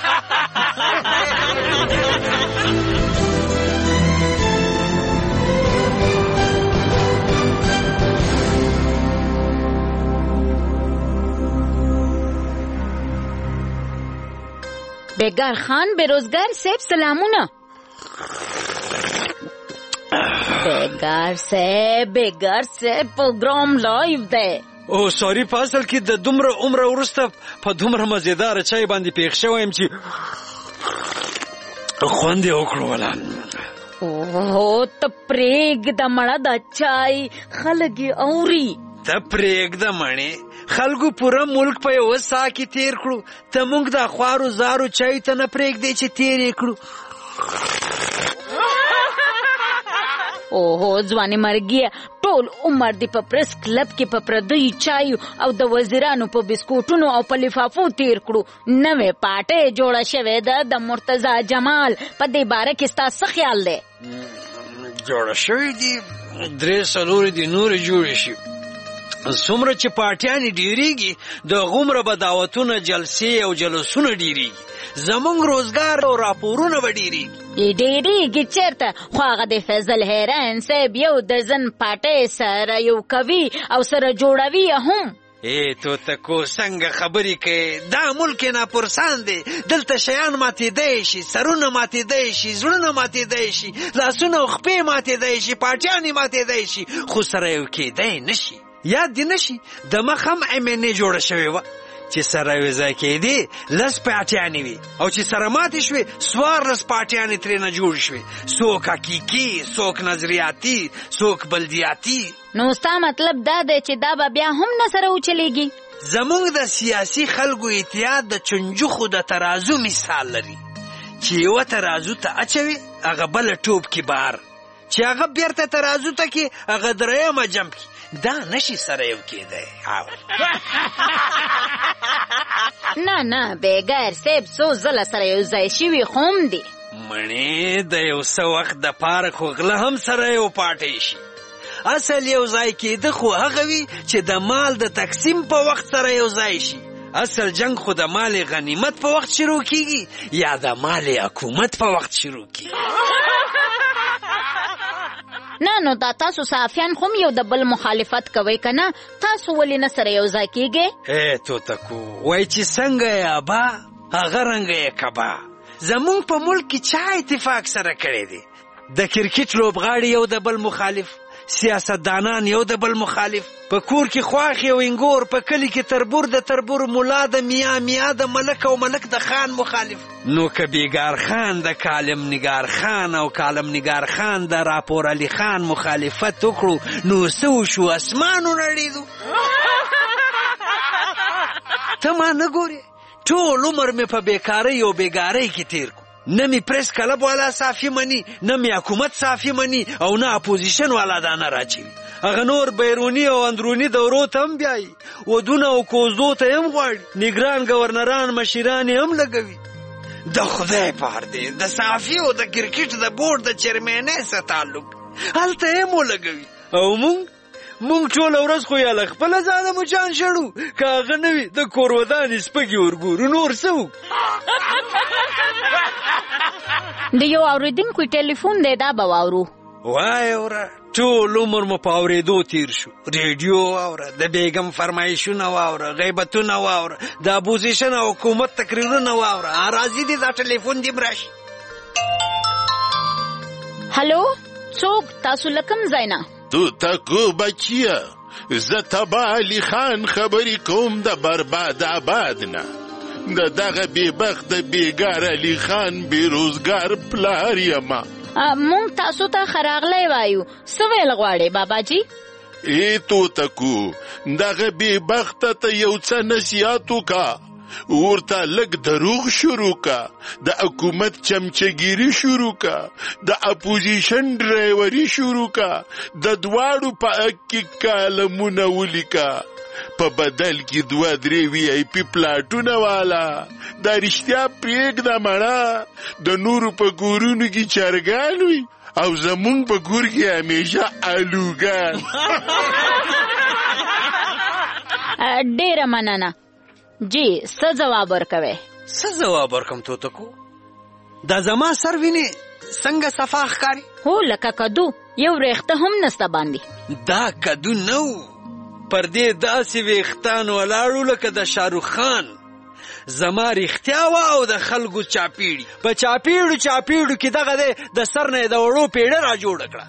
بیگار خان بیروزگار صاحب سلامونه. بیگار صاحب بیگار صاحب پروگرام لایو ده. او سوري فاصل کې د دومره عمر ورسته په دومره مزیدار چای باندې پیښ شوم چې خوند یې وکړو ولا. او ته پرېږ د مړه د چای خلک اوري. ته پرېږ د مړې خلکو پوره ملک په یوه ساه کې تیر کړو, ته موږ د خوارو زارو چای ته نه پرېږدی چې تیر یې کړو. اوهو ځواني مرګیه ټول عمر دی په پریس کلب کې په پردوی چای او د وزیرانو په بسکوټونو او په لفافو تیر کړو. نوې پاټه جوړه شوې ده د مرتضی جمال په دې باره کې ستا څه خیال دی؟ جوړه شوې دي درې څلورې دي نورې جوړې شي. څومره چې پارټیانې ډېرېږي د غومره به دعوتونه جلسې او جلسونه ډېرېږي, زمونږ روزګار او راپورونه به ډېرېږي. ډېرېږي چېرته, خو هغه د فضل حیران صاحب یو درجن پاټۍ سره یو کوي او سره جوړوي هم. ای تو تکو څنګه خبرې کوي؟ دا ملک ناپرسان دی، دلته شیان ماتېدی شي، سرونه ماتېدی شي، زړونه ماتېدی شي، لاسونه او خپې ماتېدی شي، پاټیانې ماتېدی شي، خو سره یو کېدی نشي. یاد دې نشي د مخ هم ایمنې جوړه شوې وه چې سره یو ځای کېدې لس پاټیانې وي، او چې سره ماتې شوې څوارلس پاټیانې ترېنه جوړې شوې، څوک حقیقي، څوک نظریاتي، څوک بلدیاتي. نو ستا مطلب دا دی چې دا به بیا هم نه سره وچلېږي؟ زمونږ د سیاسي خلکو اتحاد د چنجوخو د ترازو مثال لري چې یوه ترازو ته اچوي هغه بله ټوپ کې بار، چې هغه بیرته ترازو ته کې هغه درېیمه جمپ کې، دا نشي سره یو کېدی. نه نه بیګر صاحب څو ځله سره یو ځای شوي خو هم دي. مڼې د یو څه وخت دپاره خو غله هم سره یو پاټی شي. اصل یو ځای کېده خو هغه وي چې د مال د تقسیم په وخت سره یو ځای شي. اصل جنگ خو د مال غنیمت په وخت شروع کیږي یا د مال حکومت په وخت شروع کیږي. نه نو دا تاسو صحافیان خو یو د بل مخالفت کوئ که نه؟ تاسو ولې نه سره یو ځای کېږئ؟ ای توتکو وایي چې څنګه یې ابا هغه رنګه یې کبا. زمونږ په ملک کې چا اتفاق سره کړی دی؟ د کرکټ لوبغاړي یو د بل مخالف، سیاستدانان یو د بل مخالف، په کور کې خواښ یو انګور، په کلي کې تربور د تربور، ملا د میا، میا د ملک او ملک د خان مخالف. نو که بیګار خان د کالم نگار خان او کالم نگار خان د راپور علی خان مخالفت وکړو نو څه وشو؟ اسمان ونړېدو. ته ما نه ګورې؟ ټول عمر مې په بیکارۍ او بیګارۍ کې تیر کو. نه می پریس کلب والا صافی منی، نه می حکومت صافی منی، او نه اپوزیشن والا دانه راچوي. هغه نور بیرونی او اندرونی دورو ته هم بیایي، ودونه او کوزدو ته هم غواړي، نگران گورنران مشیران هم لګوي. د خدای پار دی د صافی او د کرکټ د بورډ د چیرمنۍ سره تعلق هلته هم ولګوي. او مونږ مونږ ټوله ورځ خو یا له خپله ځانه مچان شړو، که هغه نه وي د کور ودانې سپږې ورګورو، نور څه وکړو؟ د یو اورېدونکي ټلیفون دی، دا به واورو. وای اوره ټول عمر مو په اورېدو تیر شو. ریډیو واوره، د بیګم فرمایشونه واوره، غیبتونه واوره، د اپوزیشن او حکومت تقریرونه واوره. راځي دې دا ټلیفون دې مراشي. هلو څوک؟ تاسو له کوم ځای نه؟ تو تکو بچیه، زه تبا علي خان خبرې کوم د برباد آباد نه، د دغه بېبخت د بیګار علي خان بېروزګار پلار یمه. مونږ تاسو ته ښه راغلی وایو، څه ویل غواړې باباجي؟ ای توتکو دغه بېبخته ته یو څه نصیحت وکړه، ورته لږ دروغ شروع کا، د حکومت چمچګیری شروع کا، د اپوزیشن ډرایوري شروع کا، د دواړو په حق کې کالمونه ولیکه، په بدل کې دوه درې وی آی پي پلاټونه والا. دا رښتیا پرېږده مړه، د نورو په کورونو کې چرګان وي او زمونږ په کور کې همیشه الوګان. ډېره مننه جی. څه جواب ورکوې؟ څه جواب ورکم توتکو؟ دا زما سر وینې څنګه صفا ښکاري؟ هو لکه کدو، یو ریخته هم نسته باندې. دا کدو نه و، پر دې داسې ویښتان ولاړو لکه د شاروخ خان. زما رښتیا وه او د خلکو چاپیړي، په چاپیړو چاپیړو کې دغه دی د سر نه یې د وړو پیړه را جوړه کړه.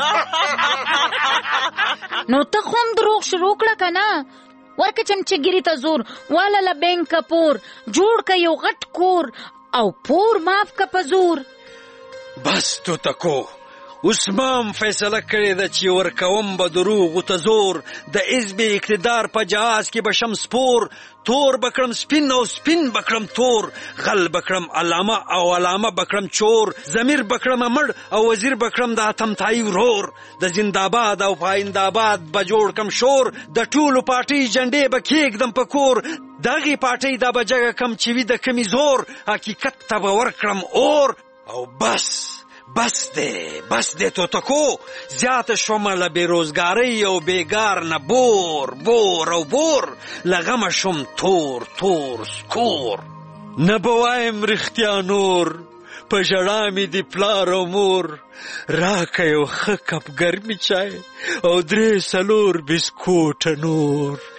نو ته خو هم دروغ شروع کړه که نه؟ ورکه چمچګیري ته زور، واله له بینکه پور، جوړ که یو غټ کور او پور ماف که په زور. بس توتکو اوس ما هم فیصله کړې ده چې ورکوم به دروغو ته زور، د حزب اقتدار په جهاز کې به شم سپور، تور بکړم سپین او سپین بکړم تور، غل بکړم علامه او علامه بکړم چور، ضمیر بکړم مړ او وزیر بکړم د اتمتایي ورور، د زنده‌باد او پاینده‌باد به جوړ کم شور، د ټولو پارټۍ جنډې به کېږدم په کور، دغې پارټۍ دا به جګه کم چې وي د کمې زور، حقیقت ته به ورکړم اور. او بس بس دی بس دی توتکو، زیاته شومه له بېروزګارۍ او بیګار نه بور بور او بور، له غمه شوم تور تور سکور. نه به وایم رښتیا نور، په ژړا مې د پلار او مور، راکه یو ښه کپ ګرمې چای او درې څلور بسکوټه نور.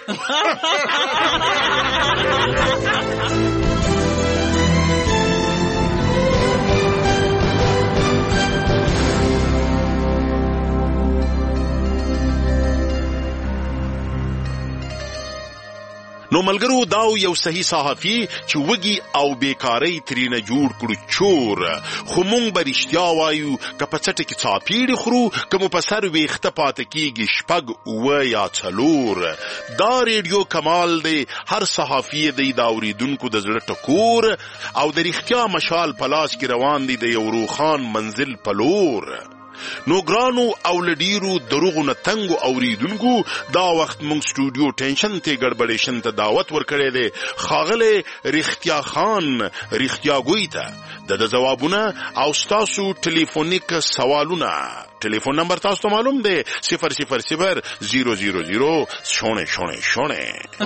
نو ملګرو داو یو صحیح صحافي چې وږي او بیکاری ترینه جوړ کړو چور خو مونږ به رښتیا وایو که په څټه کې څاپیړې خورو که مو په سر ویښته پاتې کېږي شپږ اووه یا څلور دا ریډیو کمال دی هر صحافي دی د اورېدونکو د زړه ټکور او د رښتیا مشال په لاس کې روان دی د یو روښان منزل په لور نو ګرانو او لډیرو دروغو نه تنګو اوریدونکو دا وخت مونږ سټوډیو ټینشن ته ګډبډیشن ته دعوت ورکړی دی ښاغلی رښتیا خان رښتیا ګوی ته د ځوابونه او ستاسو ټلیفونیک سوالونه ټلیفون نمبر تاسو ته معلوم دی صفر صفر صفر زیرو زیرو زیرو شونه شونه شونه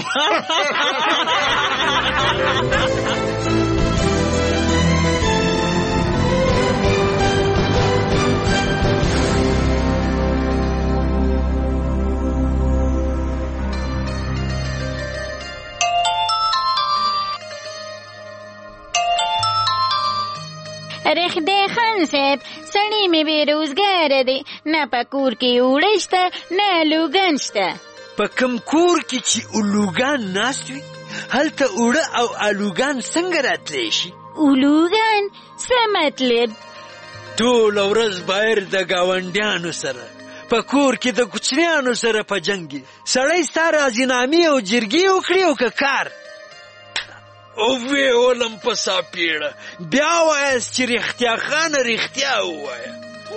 رخده خان صاحب سړی مې بیروزګاره دی نه په کور کې اوړه شته نه لوګان شته په کوم کور کې چې الوګان ناست وي هلته اوړه او الوګان څنګه راتلی شي الوګان څه مطلب ټوله ورځ بهر د ګاونډیانو سره په کور کې د کوچنیانو سره په جنګ سړی ستا راضینامې او جرګې وکړي او که کار او وی اولم په ساپیړه بیا وایاست چې رښتیا خانه رښتیا ووایه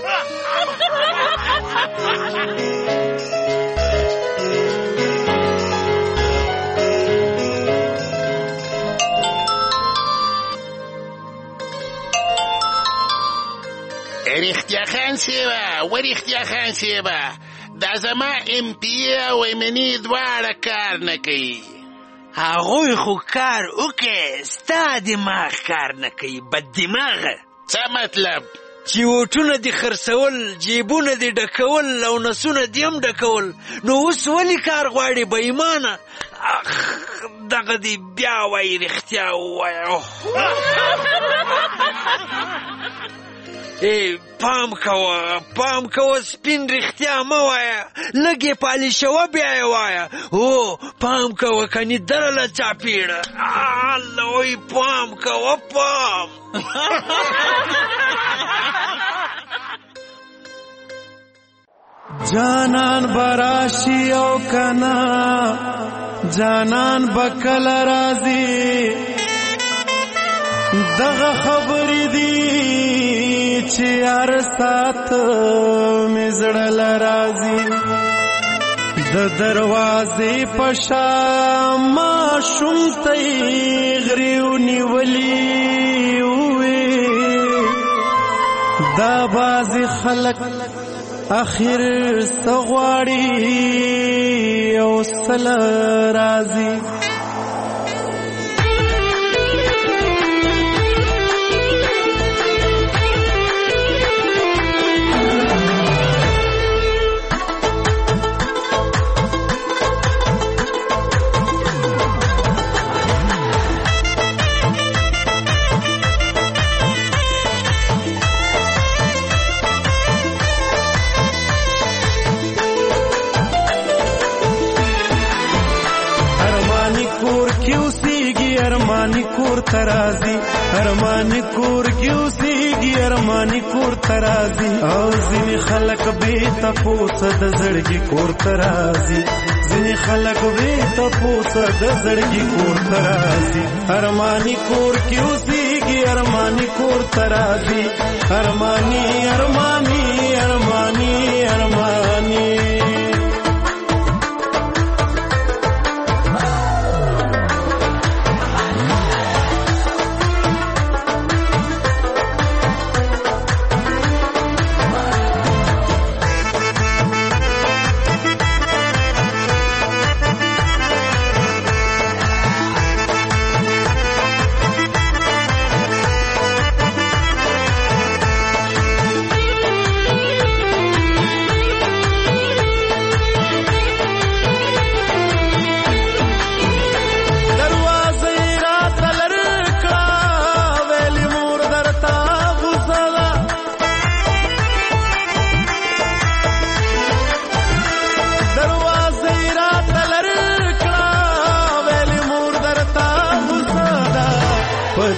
رښتیا خان صیبه و رښتیا خان صیبه دا زما ام پی او ایمني دواړه کار نه کوي هغوی خو کار وکړي ستا دماغ کار نه کوي بد دماغه څه مطلب چې ووټونه دې خرڅول جیبونه دې ډکول او نسونه دې هم ډکول نو اوس ولې کار غواړي بې ایمانه اخ دغه دې بیا وایي رښتیا ووایه ای پام کوه پام کوه سپین رښتیا مه وایه لږ یې پالیشوه بیا یې وایه هو پام کوه کني درله چاپیړه الوی پام کوه پام جانان براشي او کنا جانان بکل راضي دغه خبرې دي چې هر سات مې زړه لراځي د دروازې په شا ماشوم ته یې غرې ونیولې وې دا بعضې خلک اخر څه غواړي او څه له راځي ترازی ارمانی کور کیوسیږي ارمانی کور ترازی او ځینې خلک به تاسو د زړګي کور ترازی ځینې خلک به تاسو د زړګي کور ترازی ارمانی کور کیوسیږي ارمانی کور ترازی ارمانی ارمانی ارمانی ارمانی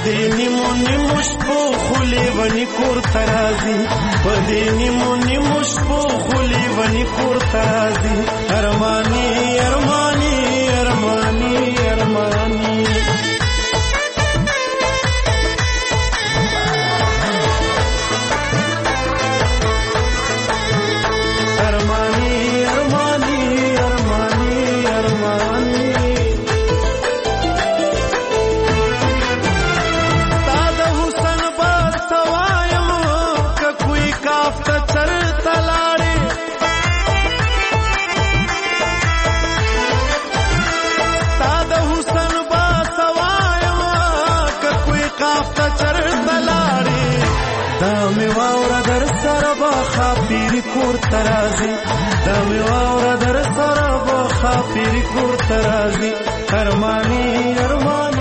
پدې نیمو نیمو شپو خولې ونی کور ترازی پدې نیمو نیمو شپو خولې ونی کور ترازی ارمانی ارمانی ارمانی ارمانی کور ترازی دا می واورا در سره با خاطر کور ترازی ارمانی ارمانی